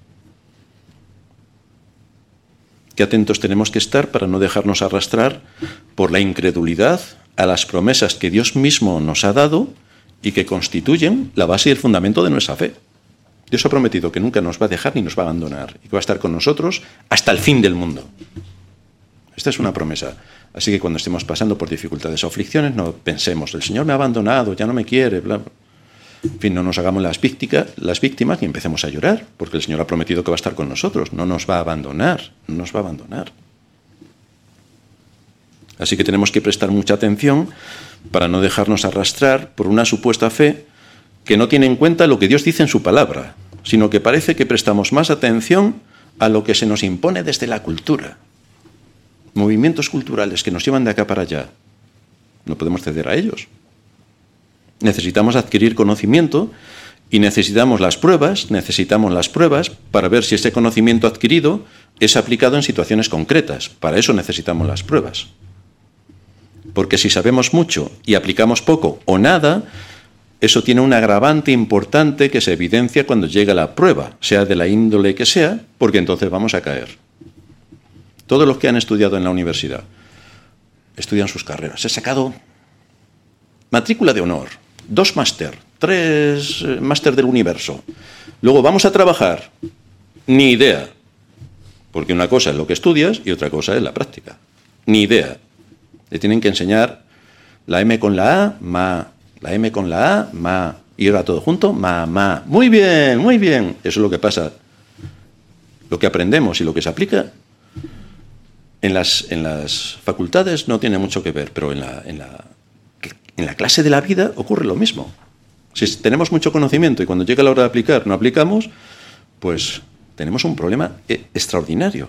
Qué atentos tenemos que estar para no dejarnos arrastrar por la incredulidad a las promesas que Dios mismo nos ha dado y que constituyen la base y el fundamento de nuestra fe. Dios ha prometido que nunca nos va a dejar ni nos va a abandonar y que va a estar con nosotros hasta el fin del mundo. Esta es una promesa. Así que cuando estemos pasando por dificultades o aflicciones, no pensemos, el Señor me ha abandonado, ya no me quiere, bla, bla. En fin, no nos hagamos las víctimas, las víctimas y empecemos a llorar, porque el Señor ha prometido que va a estar con nosotros, no nos va a abandonar, no nos va a abandonar. Así que tenemos que prestar mucha atención para no dejarnos arrastrar por una supuesta fe que no tiene en cuenta lo que Dios dice en su palabra, sino que parece que prestamos más atención a lo que se nos impone desde la cultura. Movimientos culturales que nos llevan de acá para allá. No podemos ceder a ellos. Necesitamos adquirir conocimiento y necesitamos las pruebas, necesitamos las pruebas para ver si ese conocimiento adquirido es aplicado en situaciones concretas. Para eso necesitamos las pruebas. Porque si sabemos mucho y aplicamos poco o nada, eso tiene un agravante importante que se evidencia cuando llega la prueba, sea de la índole que sea, porque entonces vamos a caer. Todos los que han estudiado en la universidad estudian sus carreras. He sacado matrícula de honor, dos máster, tres eh, máster del universo. Luego vamos a trabajar. Ni idea. Porque una cosa es lo que estudias y otra cosa es la práctica. Ni idea. Le tienen que enseñar la M con la A, ma. La M con la A, ma. Y ahora todo junto, ma, ma. Muy bien, muy bien. Eso es lo que pasa. Lo que aprendemos y lo que se aplica en las, en las facultades no tiene mucho que ver, pero en la, en la, en la clase de la vida ocurre lo mismo. Si tenemos mucho conocimiento y cuando llega la hora de aplicar no aplicamos, pues tenemos un problema extraordinario.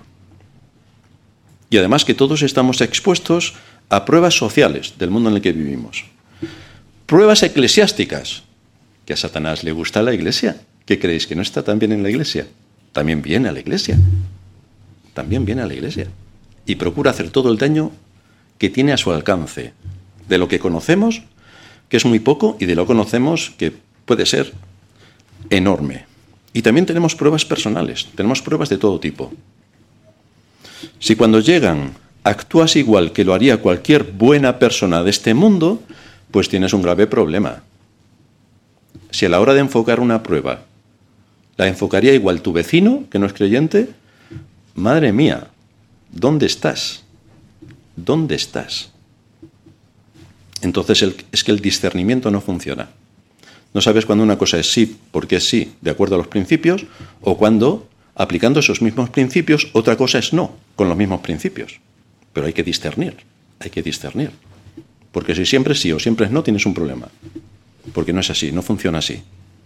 Y además que todos estamos expuestos a pruebas sociales del mundo en el que vivimos. Pruebas eclesiásticas, que a Satanás le gusta la iglesia. ¿Qué creéis? ¿Que no está tan bien en la iglesia? También viene a la iglesia. También viene a la iglesia. Y procura hacer todo el daño que tiene a su alcance. De lo que conocemos, que es muy poco, y de lo que conocemos, que puede ser enorme. Y también tenemos pruebas personales, tenemos pruebas de todo tipo. Si cuando llegan actúas igual que lo haría cualquier buena persona de este mundo, pues tienes un grave problema. Si a la hora de enfocar una prueba la enfocaría igual tu vecino, que no es creyente, madre mía, ¿dónde estás? ¿Dónde estás? Entonces el, es que el discernimiento no funciona. No sabes cuándo una cosa es sí, porque es sí, de acuerdo a los principios, o cuando, aplicando esos mismos principios, otra cosa es no, con los mismos principios. Pero hay que discernir, hay que discernir. Porque si siempre es sí o siempre es no, tienes un problema. Porque no es así, no funciona así.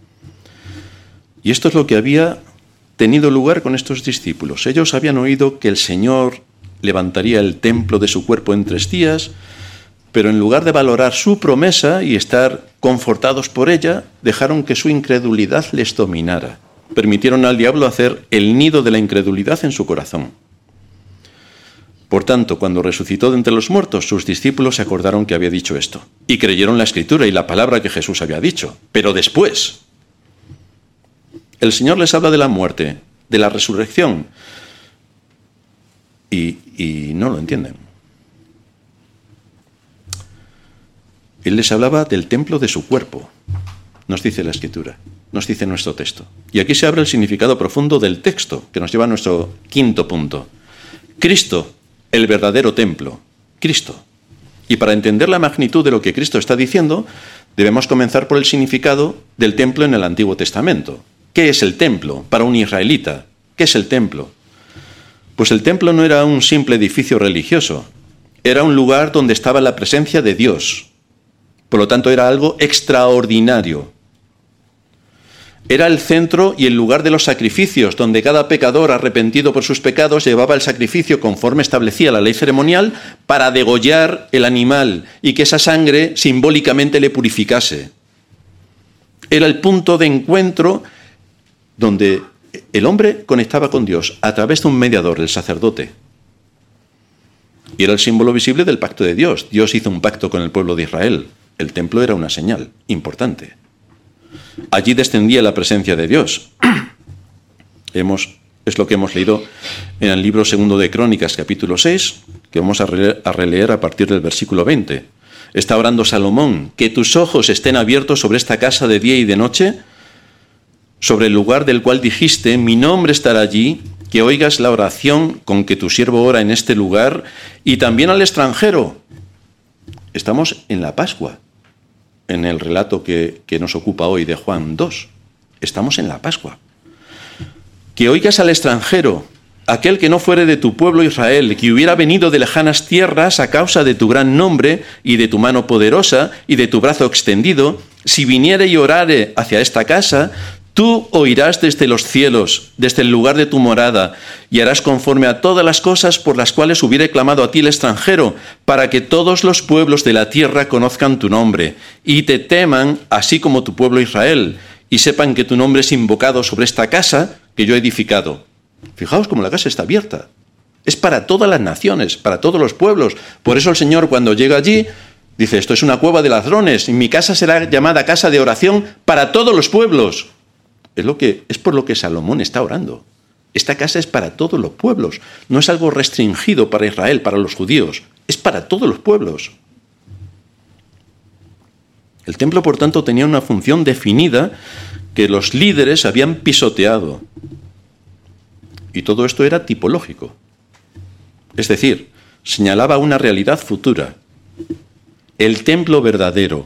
Y esto es lo que había tenido lugar con estos discípulos. Ellos habían oído que el Señor levantaría el templo de su cuerpo en tres días, pero en lugar de valorar su promesa y estar confortados por ella, dejaron que su incredulidad les dominara. Permitieron al diablo hacer el nido de la incredulidad en su corazón. Por tanto, cuando resucitó de entre los muertos, sus discípulos se acordaron que había dicho esto, y creyeron la Escritura y la palabra que Jesús había dicho. Pero después, el Señor les habla de la muerte, de la resurrección, y, y no lo entienden. Él les hablaba del templo de su cuerpo, nos dice la Escritura, nos dice nuestro texto. Y aquí se abre el significado profundo del texto, que nos lleva a nuestro quinto punto. Cristo, el verdadero templo, Cristo. Y para entender la magnitud de lo que Cristo está diciendo, debemos comenzar por el significado del templo en el Antiguo Testamento. ¿Qué es el templo para un israelita? ¿Qué es el templo? Pues el templo no era un simple edificio religioso, era un lugar donde estaba la presencia de Dios. Por lo tanto, era algo extraordinario. Era el centro y el lugar de los sacrificios, donde cada pecador arrepentido por sus pecados llevaba el sacrificio conforme establecía la ley ceremonial para degollar el animal y que esa sangre simbólicamente le purificase. Era el punto de encuentro donde el hombre conectaba con Dios a través de un mediador, el sacerdote. Y era el símbolo visible del pacto de Dios. Dios hizo un pacto con el pueblo de Israel. El templo era una señal importante. Allí descendía la presencia de Dios. Hemos, es lo que hemos leído en el libro segundo de Crónicas, capítulo seis, que vamos a releer, a releer a partir del versículo veinte. Está orando Salomón: que tus ojos estén abiertos sobre esta casa de día y de noche, sobre el lugar del cual dijiste, mi nombre estará allí, que oigas la oración con que tu siervo ora en este lugar, y también al extranjero. Estamos en la Pascua, en el relato que, que nos ocupa hoy de Juan dos. Estamos en la Pascua. Que oigas al extranjero, aquel que no fuere de tu pueblo Israel, que hubiera venido de lejanas tierras a causa de tu gran nombre y de tu mano poderosa y de tu brazo extendido, si viniere y orare hacia esta casa, tú oirás desde los cielos, desde el lugar de tu morada, y harás conforme a todas las cosas por las cuales hubiere clamado a ti el extranjero, para que todos los pueblos de la tierra conozcan tu nombre, y te teman, así como tu pueblo Israel, y sepan que tu nombre es invocado sobre esta casa que yo he edificado. Fijaos cómo la casa está abierta. Es para todas las naciones, para todos los pueblos. Por eso el Señor, cuando llega allí, dice, esto es una cueva de ladrones, y mi casa será llamada casa de oración para todos los pueblos. Es, lo que, es por lo que Salomón está orando. Esta casa es para todos los pueblos. No es algo restringido para Israel, para los judíos. Es para todos los pueblos. El templo, por tanto, tenía una función definida que los líderes habían pisoteado. Y todo esto era tipológico. Es decir, señalaba una realidad futura. El templo verdadero,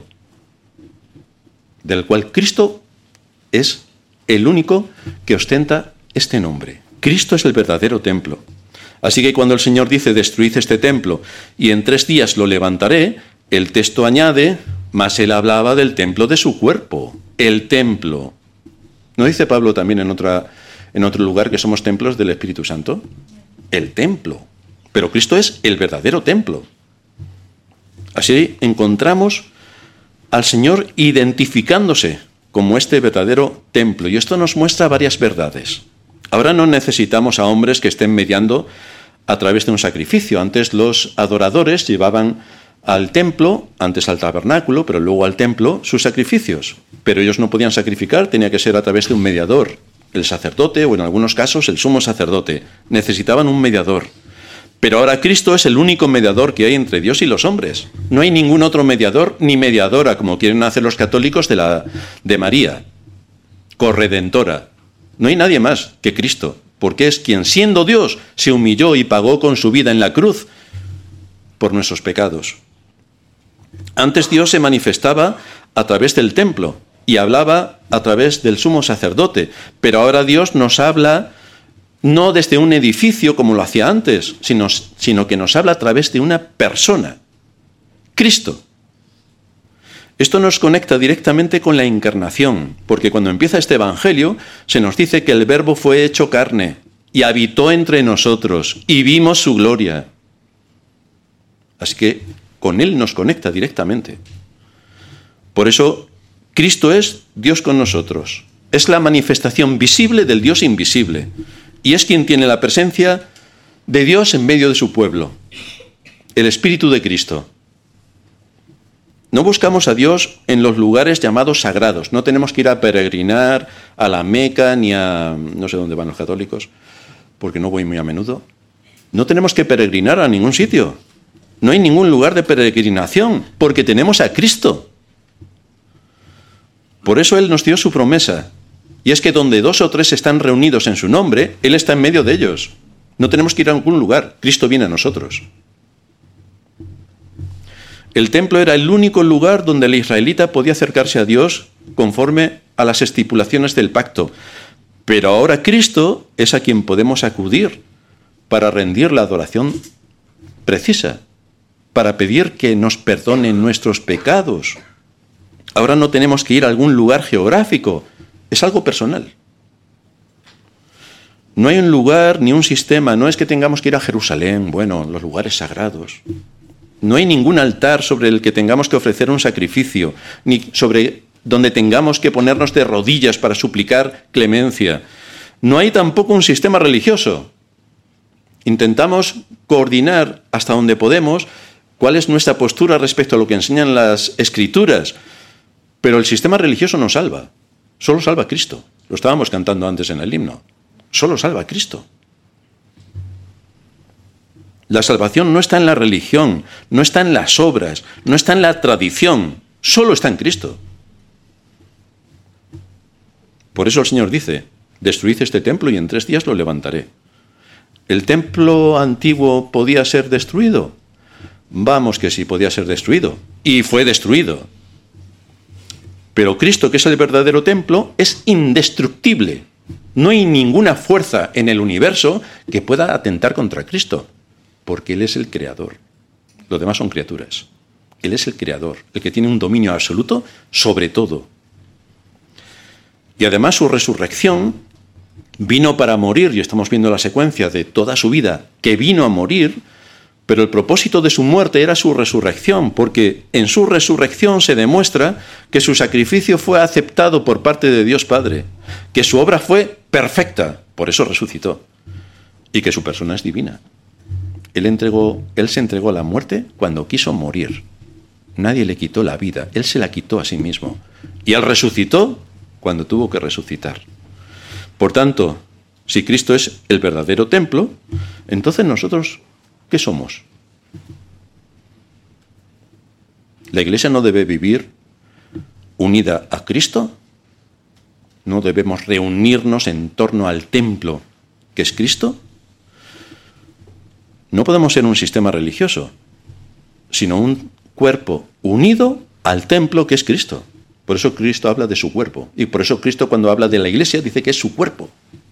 del cual Cristo es el único que ostenta este nombre. Cristo es el verdadero templo. Así que cuando el Señor dice, destruid este templo y en tres días lo levantaré, el texto añade, mas él hablaba del templo de su cuerpo, el templo. ¿No dice Pablo también en, otra, en otro lugar que somos templos del Espíritu Santo? El templo. Pero Cristo es el verdadero templo. Así encontramos al Señor identificándose como este verdadero templo. Y esto nos muestra varias verdades. Ahora no necesitamos a hombres que estén mediando a través de un sacrificio. Antes los adoradores llevaban al templo, antes al tabernáculo, pero luego al templo, sus sacrificios. Pero ellos no podían sacrificar, tenía que ser a través de un mediador. El sacerdote, o en algunos casos el sumo sacerdote. Necesitaban un mediador. Pero ahora Cristo es el único mediador que hay entre Dios y los hombres. No hay ningún otro mediador ni mediadora, como quieren hacer los católicos de, la, de María, corredentora. No hay nadie más que Cristo, porque es quien, siendo Dios, se humilló y pagó con su vida en la cruz por nuestros pecados. Antes Dios se manifestaba a través del templo y hablaba a través del sumo sacerdote, pero ahora Dios nos habla no desde un edificio como lo hacía antes, sino, sino que nos habla a través de una persona, Cristo. Esto nos conecta directamente con la encarnación, porque cuando empieza este evangelio se nos dice que el Verbo fue hecho carne y habitó entre nosotros y vimos su gloria. Así que con Él nos conecta directamente. Por eso Cristo es Dios con nosotros. Es la manifestación visible del Dios invisible. Y es quien tiene la presencia de Dios en medio de su pueblo. El Espíritu de Cristo. No buscamos a Dios en los lugares llamados sagrados. No tenemos que ir a peregrinar a la Meca ni a... no sé dónde van los católicos, porque no voy muy a menudo. No tenemos que peregrinar a ningún sitio. No hay ningún lugar de peregrinación, porque tenemos a Cristo. Por eso Él nos dio su promesa. Y es que donde dos o tres están reunidos en su nombre, Él está en medio de ellos. No tenemos que ir a algún lugar. Cristo viene a nosotros. El templo era el único lugar donde el israelita podía acercarse a Dios conforme a las estipulaciones del pacto. Pero ahora Cristo es a quien podemos acudir para rendir la adoración precisa, para pedir que nos perdonen nuestros pecados. Ahora no tenemos que ir a algún lugar geográfico, Es algo personal. No hay un lugar ni un sistema, no es que tengamos que ir a Jerusalén, bueno, los lugares sagrados. No hay ningún altar sobre el que tengamos que ofrecer un sacrificio, ni sobre donde tengamos que ponernos de rodillas para suplicar clemencia. No hay tampoco un sistema religioso. Intentamos coordinar hasta donde podemos cuál es nuestra postura respecto a lo que enseñan las Escrituras, pero el sistema religioso no salva, solo salva a Cristo. Lo estábamos cantando antes en el himno. Solo salva a Cristo. La salvación no está en la religión, no está en las obras, no está en la tradición, solo está en Cristo. Por eso el Señor dice, destruid este templo y en tres días lo levantaré. ¿El templo antiguo podía ser destruido? Vamos que sí, podía ser destruido. Y fue destruido. Pero Cristo, que es el verdadero templo, es indestructible. No hay ninguna fuerza en el universo que pueda atentar contra Cristo, porque Él es el creador. Los demás son criaturas. Él es el creador, el que tiene un dominio absoluto sobre todo. Y además su resurrección vino para morir, y estamos viendo la secuencia de toda su vida, que vino a morir, pero el propósito de su muerte era su resurrección, porque en su resurrección se demuestra que su sacrificio fue aceptado por parte de Dios Padre, que su obra fue perfecta, por eso resucitó, y que su persona es divina. Él, entregó, él se entregó a la muerte cuando quiso morir. Nadie le quitó la vida, Él se la quitó a sí mismo. Y Él resucitó cuando tuvo que resucitar. Por tanto, si Cristo es el verdadero templo, entonces nosotros, ¿qué somos? ¿La Iglesia no debe vivir unida a Cristo? ¿No debemos reunirnos en torno al templo que es Cristo? No podemos ser un sistema religioso, sino un cuerpo unido al templo que es Cristo. Por eso Cristo habla de su cuerpo. Y por eso Cristo, cuando habla de la Iglesia, dice que es su cuerpo.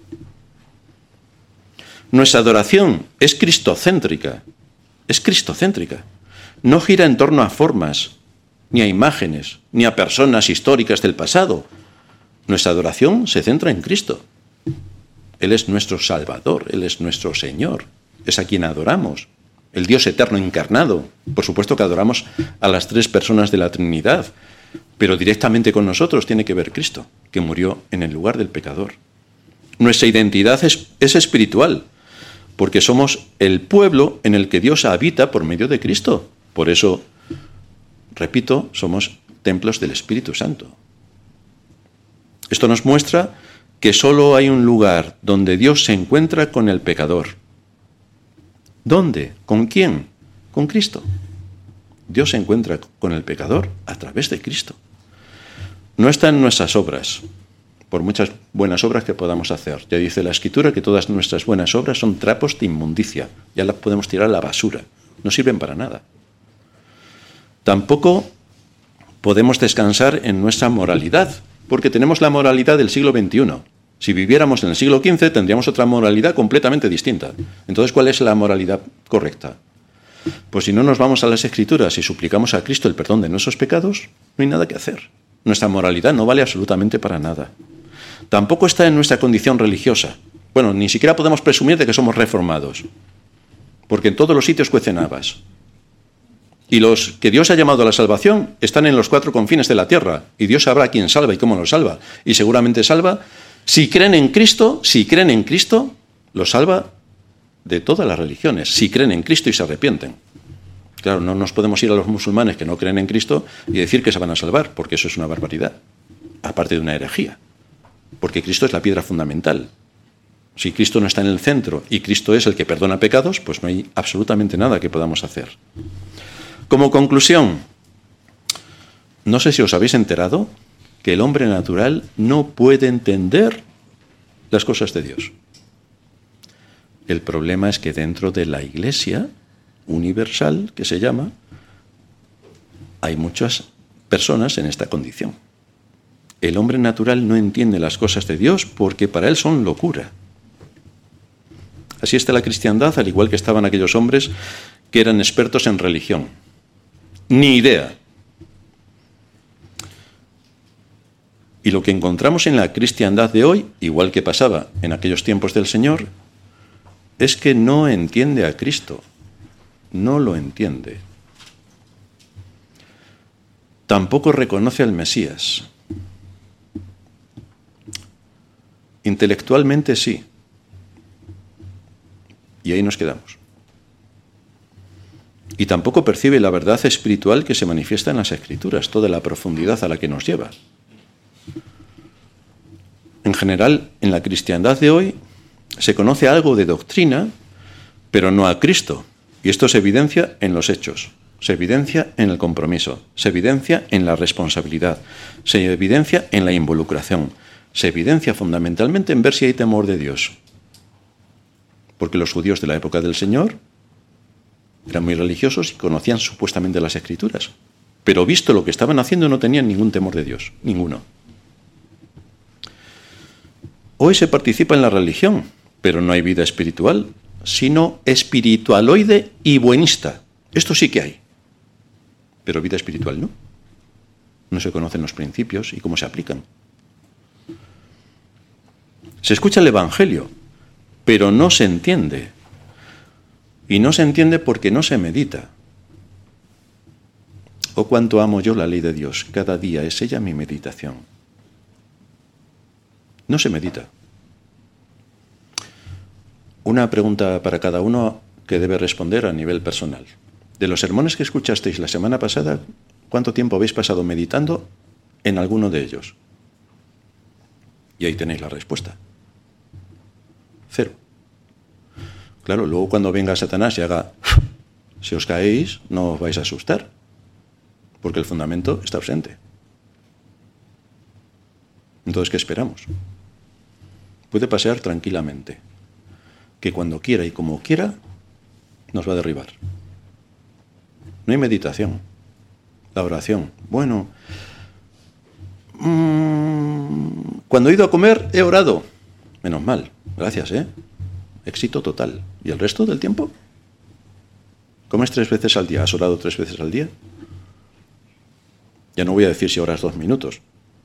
Nuestra adoración es cristocéntrica. Es cristocéntrica. No gira en torno a formas, ni a imágenes, ni a personas históricas del pasado. Nuestra adoración se centra en Cristo. Él es nuestro Salvador, Él es nuestro Señor. Es a quien adoramos. El Dios eterno encarnado. Por supuesto que adoramos a las tres personas de la Trinidad, pero directamente con nosotros tiene que ver Cristo, que murió en el lugar del pecador. Nuestra identidad es, es espiritual, porque somos el pueblo en el que Dios habita por medio de Cristo. Por eso, repito, somos templos del Espíritu Santo. Esto nos muestra que solo hay un lugar donde Dios se encuentra con el pecador. ¿Dónde? ¿Con quién? Con Cristo. Dios se encuentra con el pecador a través de Cristo. No está en nuestras obras, por muchas buenas obras que podamos hacer. Ya dice la Escritura que todas nuestras buenas obras son trapos de inmundicia. Ya las podemos tirar a la basura. No sirven para nada. Tampoco podemos descansar en nuestra moralidad, porque tenemos la moralidad del siglo veintiuno. Si viviéramos en el siglo quince, tendríamos otra moralidad completamente distinta. Entonces, ¿cuál es la moralidad correcta? Pues si no nos vamos a las Escrituras y suplicamos a Cristo el perdón de nuestros pecados, no hay nada que hacer. Nuestra moralidad no vale absolutamente para nada. Tampoco está en nuestra condición religiosa. Bueno, ni siquiera podemos presumir de que somos reformados, porque en todos los sitios cuecen habas. Y los que Dios ha llamado a la salvación están en los cuatro confines de la tierra, y Dios sabrá quién salva y cómo lo salva. Y seguramente salva, si creen en Cristo, si creen en Cristo, lo salva de todas las religiones, si creen en Cristo y se arrepienten. Claro, no nos podemos ir a los musulmanes que no creen en Cristo y decir que se van a salvar, porque eso es una barbaridad, aparte de una herejía, porque Cristo es la piedra fundamental. Si Cristo no está en el centro y Cristo es el que perdona pecados, pues no hay absolutamente nada que podamos hacer. Como conclusión, no sé si os habéis enterado que el hombre natural no puede entender las cosas de Dios. El problema es que dentro de la Iglesia universal, que se llama, hay muchas personas en esta condición. El hombre natural no entiende las cosas de Dios porque para él son locura. Así está la cristiandad, al igual que estaban aquellos hombres que eran expertos en religión. Ni idea. Y lo que encontramos en la cristiandad de hoy, igual que pasaba en aquellos tiempos del Señor, es que no entiende a Cristo, no lo entiende. Tampoco reconoce al Mesías. Intelectualmente sí. Y ahí nos quedamos. Y tampoco percibe la verdad espiritual que se manifiesta en las Escrituras, toda la profundidad a la que nos lleva. En general, en la cristiandad de hoy se conoce algo de doctrina, pero no a Cristo. Y esto se evidencia en los hechos, se evidencia en el compromiso, se evidencia en la responsabilidad, se evidencia en la involucración, se evidencia fundamentalmente en ver si hay temor de Dios. Porque los judíos de la época del Señor eran muy religiosos y conocían supuestamente las Escrituras, pero visto lo que estaban haciendo no tenían ningún temor de Dios, ninguno. Hoy se participa en la religión, pero no hay vida espiritual, sino espiritualoide y buenista. Esto sí que hay, pero vida espiritual no. No se conocen los principios y cómo se aplican. Se escucha el Evangelio, pero no se entiende. Y no se entiende porque no se medita. Oh, cuánto amo yo la ley de Dios. Cada día es ella mi meditación. No se medita. Una pregunta para cada uno que debe responder a nivel personal. De los sermones que escuchasteis la semana pasada, ¿cuánto tiempo habéis pasado meditando en alguno de ellos? Y ahí tenéis la respuesta. Cero. Claro, luego cuando venga Satanás y haga, si os caéis, no os vais a asustar, porque el fundamento está ausente. Entonces, ¿qué esperamos? Puede pasear tranquilamente, que cuando quiera y como quiera, nos va a derribar. No hay meditación. La oración. Bueno, mmm, cuando he ido a comer, he orado. Menos mal, gracias, ¿eh? Éxito total. ¿Y el resto del tiempo? ¿Comes tres veces al día? ¿Has orado tres veces al día? Ya no voy a decir si oras dos minutos,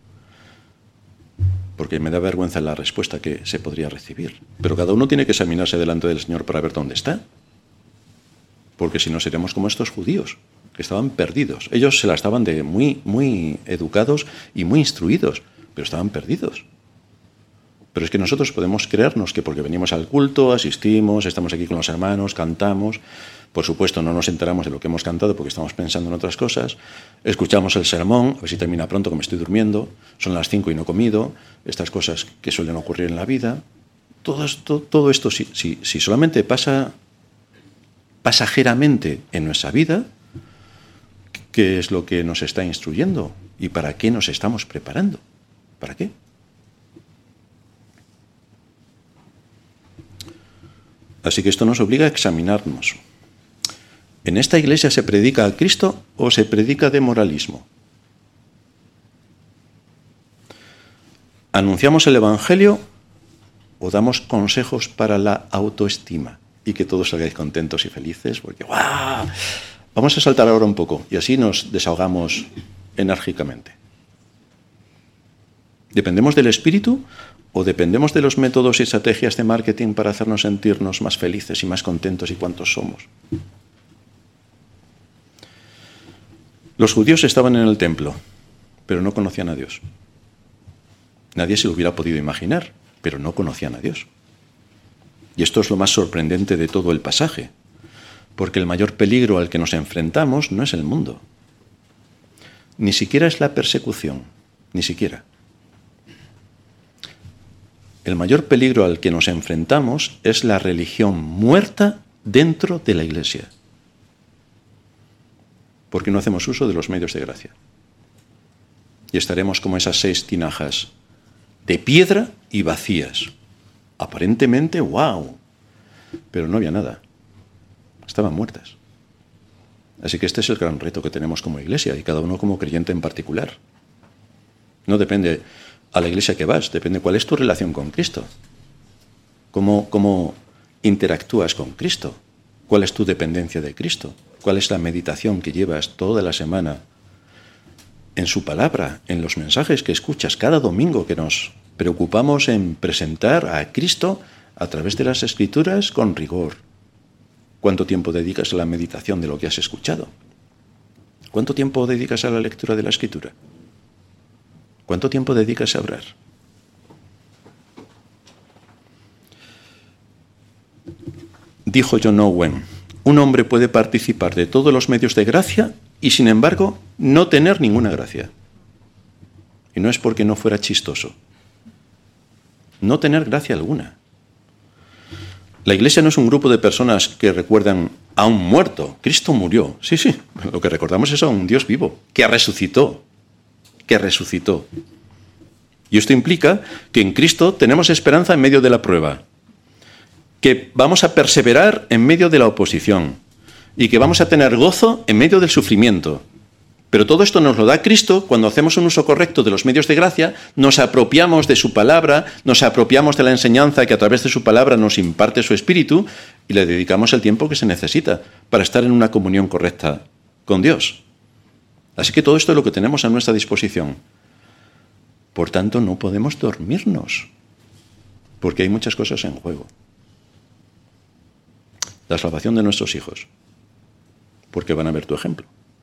porque me da vergüenza la respuesta que se podría recibir. Pero cada uno tiene que examinarse delante del Señor para ver dónde está. Porque si no, seremos como estos judíos, que estaban perdidos. Ellos se las daban de muy, muy educados y muy instruidos, pero estaban perdidos. Pero es que nosotros podemos creernos que porque venimos al culto, asistimos, estamos aquí con los hermanos, cantamos, por supuesto no nos enteramos de lo que hemos cantado porque estamos pensando en otras cosas, escuchamos el sermón, a ver si termina pronto que me estoy durmiendo, son las cinco y no he comido, estas cosas que suelen ocurrir en la vida. Todo esto, todo esto si, si, si solamente pasa pasajeramente en nuestra vida, ¿qué es lo que nos está instruyendo? ¿Y para qué nos estamos preparando? ¿Para qué? Así que esto nos obliga a examinarnos. ¿En esta iglesia se predica a Cristo o se predica de moralismo? ¿Anunciamos el Evangelio o damos consejos para la autoestima? Y que todos salgáis contentos y felices, porque ¡guau! Vamos a saltar ahora un poco y así nos desahogamos enérgicamente. ¿Dependemos del Espíritu o dependemos de los métodos y estrategias de marketing para hacernos sentirnos más felices y más contentos y cuántos somos? Los judíos estaban en el templo, pero no conocían a Dios. Nadie se lo hubiera podido imaginar, pero no conocían a Dios. Y esto es lo más sorprendente de todo el pasaje, porque el mayor peligro al que nos enfrentamos no es el mundo, ni siquiera es la persecución, ni siquiera. El mayor peligro al que nos enfrentamos es la religión muerta dentro de la iglesia, porque no hacemos uso de los medios de gracia. Y estaremos como esas seis tinajas de piedra y vacías. Aparentemente, wow, pero no había nada. Estaban muertas. Así que este es el gran reto que tenemos como iglesia y cada uno como creyente en particular. No depende a la iglesia que vas, depende cuál es tu relación con Cristo. Cómo, cómo interactúas con Cristo. Cuál es tu dependencia de Cristo. Cuál es la meditación que llevas toda la semana en su palabra, en los mensajes que escuchas cada domingo, que nos preocupamos en presentar a Cristo a través de las Escrituras con rigor. ¿Cuánto tiempo dedicas a la meditación de lo que has escuchado? ¿Cuánto tiempo dedicas a la lectura de la Escritura? ¿Cuánto tiempo dedicas a orar? Dijo John Owen, un hombre puede participar de todos los medios de gracia y, sin embargo, no tener ninguna gracia. Y no es porque no fuera chistoso. No tener gracia alguna. La Iglesia no es un grupo de personas que recuerdan a un muerto. Cristo murió. Sí, sí, lo que recordamos es a un Dios vivo, que resucitó, que resucitó. Y esto implica que en Cristo tenemos esperanza en medio de la prueba, que vamos a perseverar en medio de la oposición y que vamos a tener gozo en medio del sufrimiento. Pero todo esto nos lo da Cristo cuando hacemos un uso correcto de los medios de gracia, nos apropiamos de su palabra, nos apropiamos de la enseñanza que a través de su palabra nos imparte su espíritu y le dedicamos el tiempo que se necesita para estar en una comunión correcta con Dios. Así que todo esto es lo que tenemos a nuestra disposición. Por tanto, no podemos dormirnos, porque hay muchas cosas en juego. La salvación de nuestros hijos, porque van a ver tu ejemplo.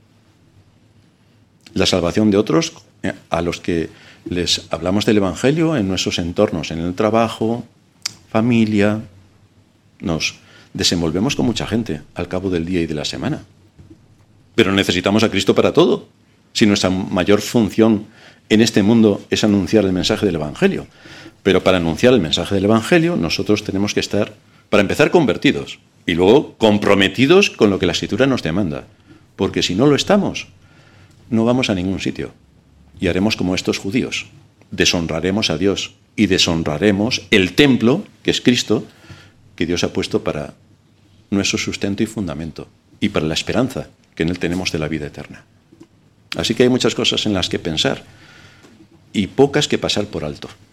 La salvación de otros a los que les hablamos del Evangelio en nuestros entornos, en el trabajo, familia. Nos desenvolvemos con mucha gente al cabo del día y de la semana. Pero necesitamos a Cristo para todo. Si nuestra mayor función en este mundo es anunciar el mensaje del Evangelio. Pero para anunciar el mensaje del Evangelio nosotros tenemos que estar, para empezar, convertidos. Y luego comprometidos con lo que la Escritura nos demanda. Porque si no lo estamos, no vamos a ningún sitio. Y haremos como estos judíos. Deshonraremos a Dios y deshonraremos el templo, que es Cristo, que Dios ha puesto para nuestro sustento y fundamento. Y para la esperanza que en Él tenemos de la vida eterna. Así que hay muchas cosas en las que pensar y pocas que pasar por alto.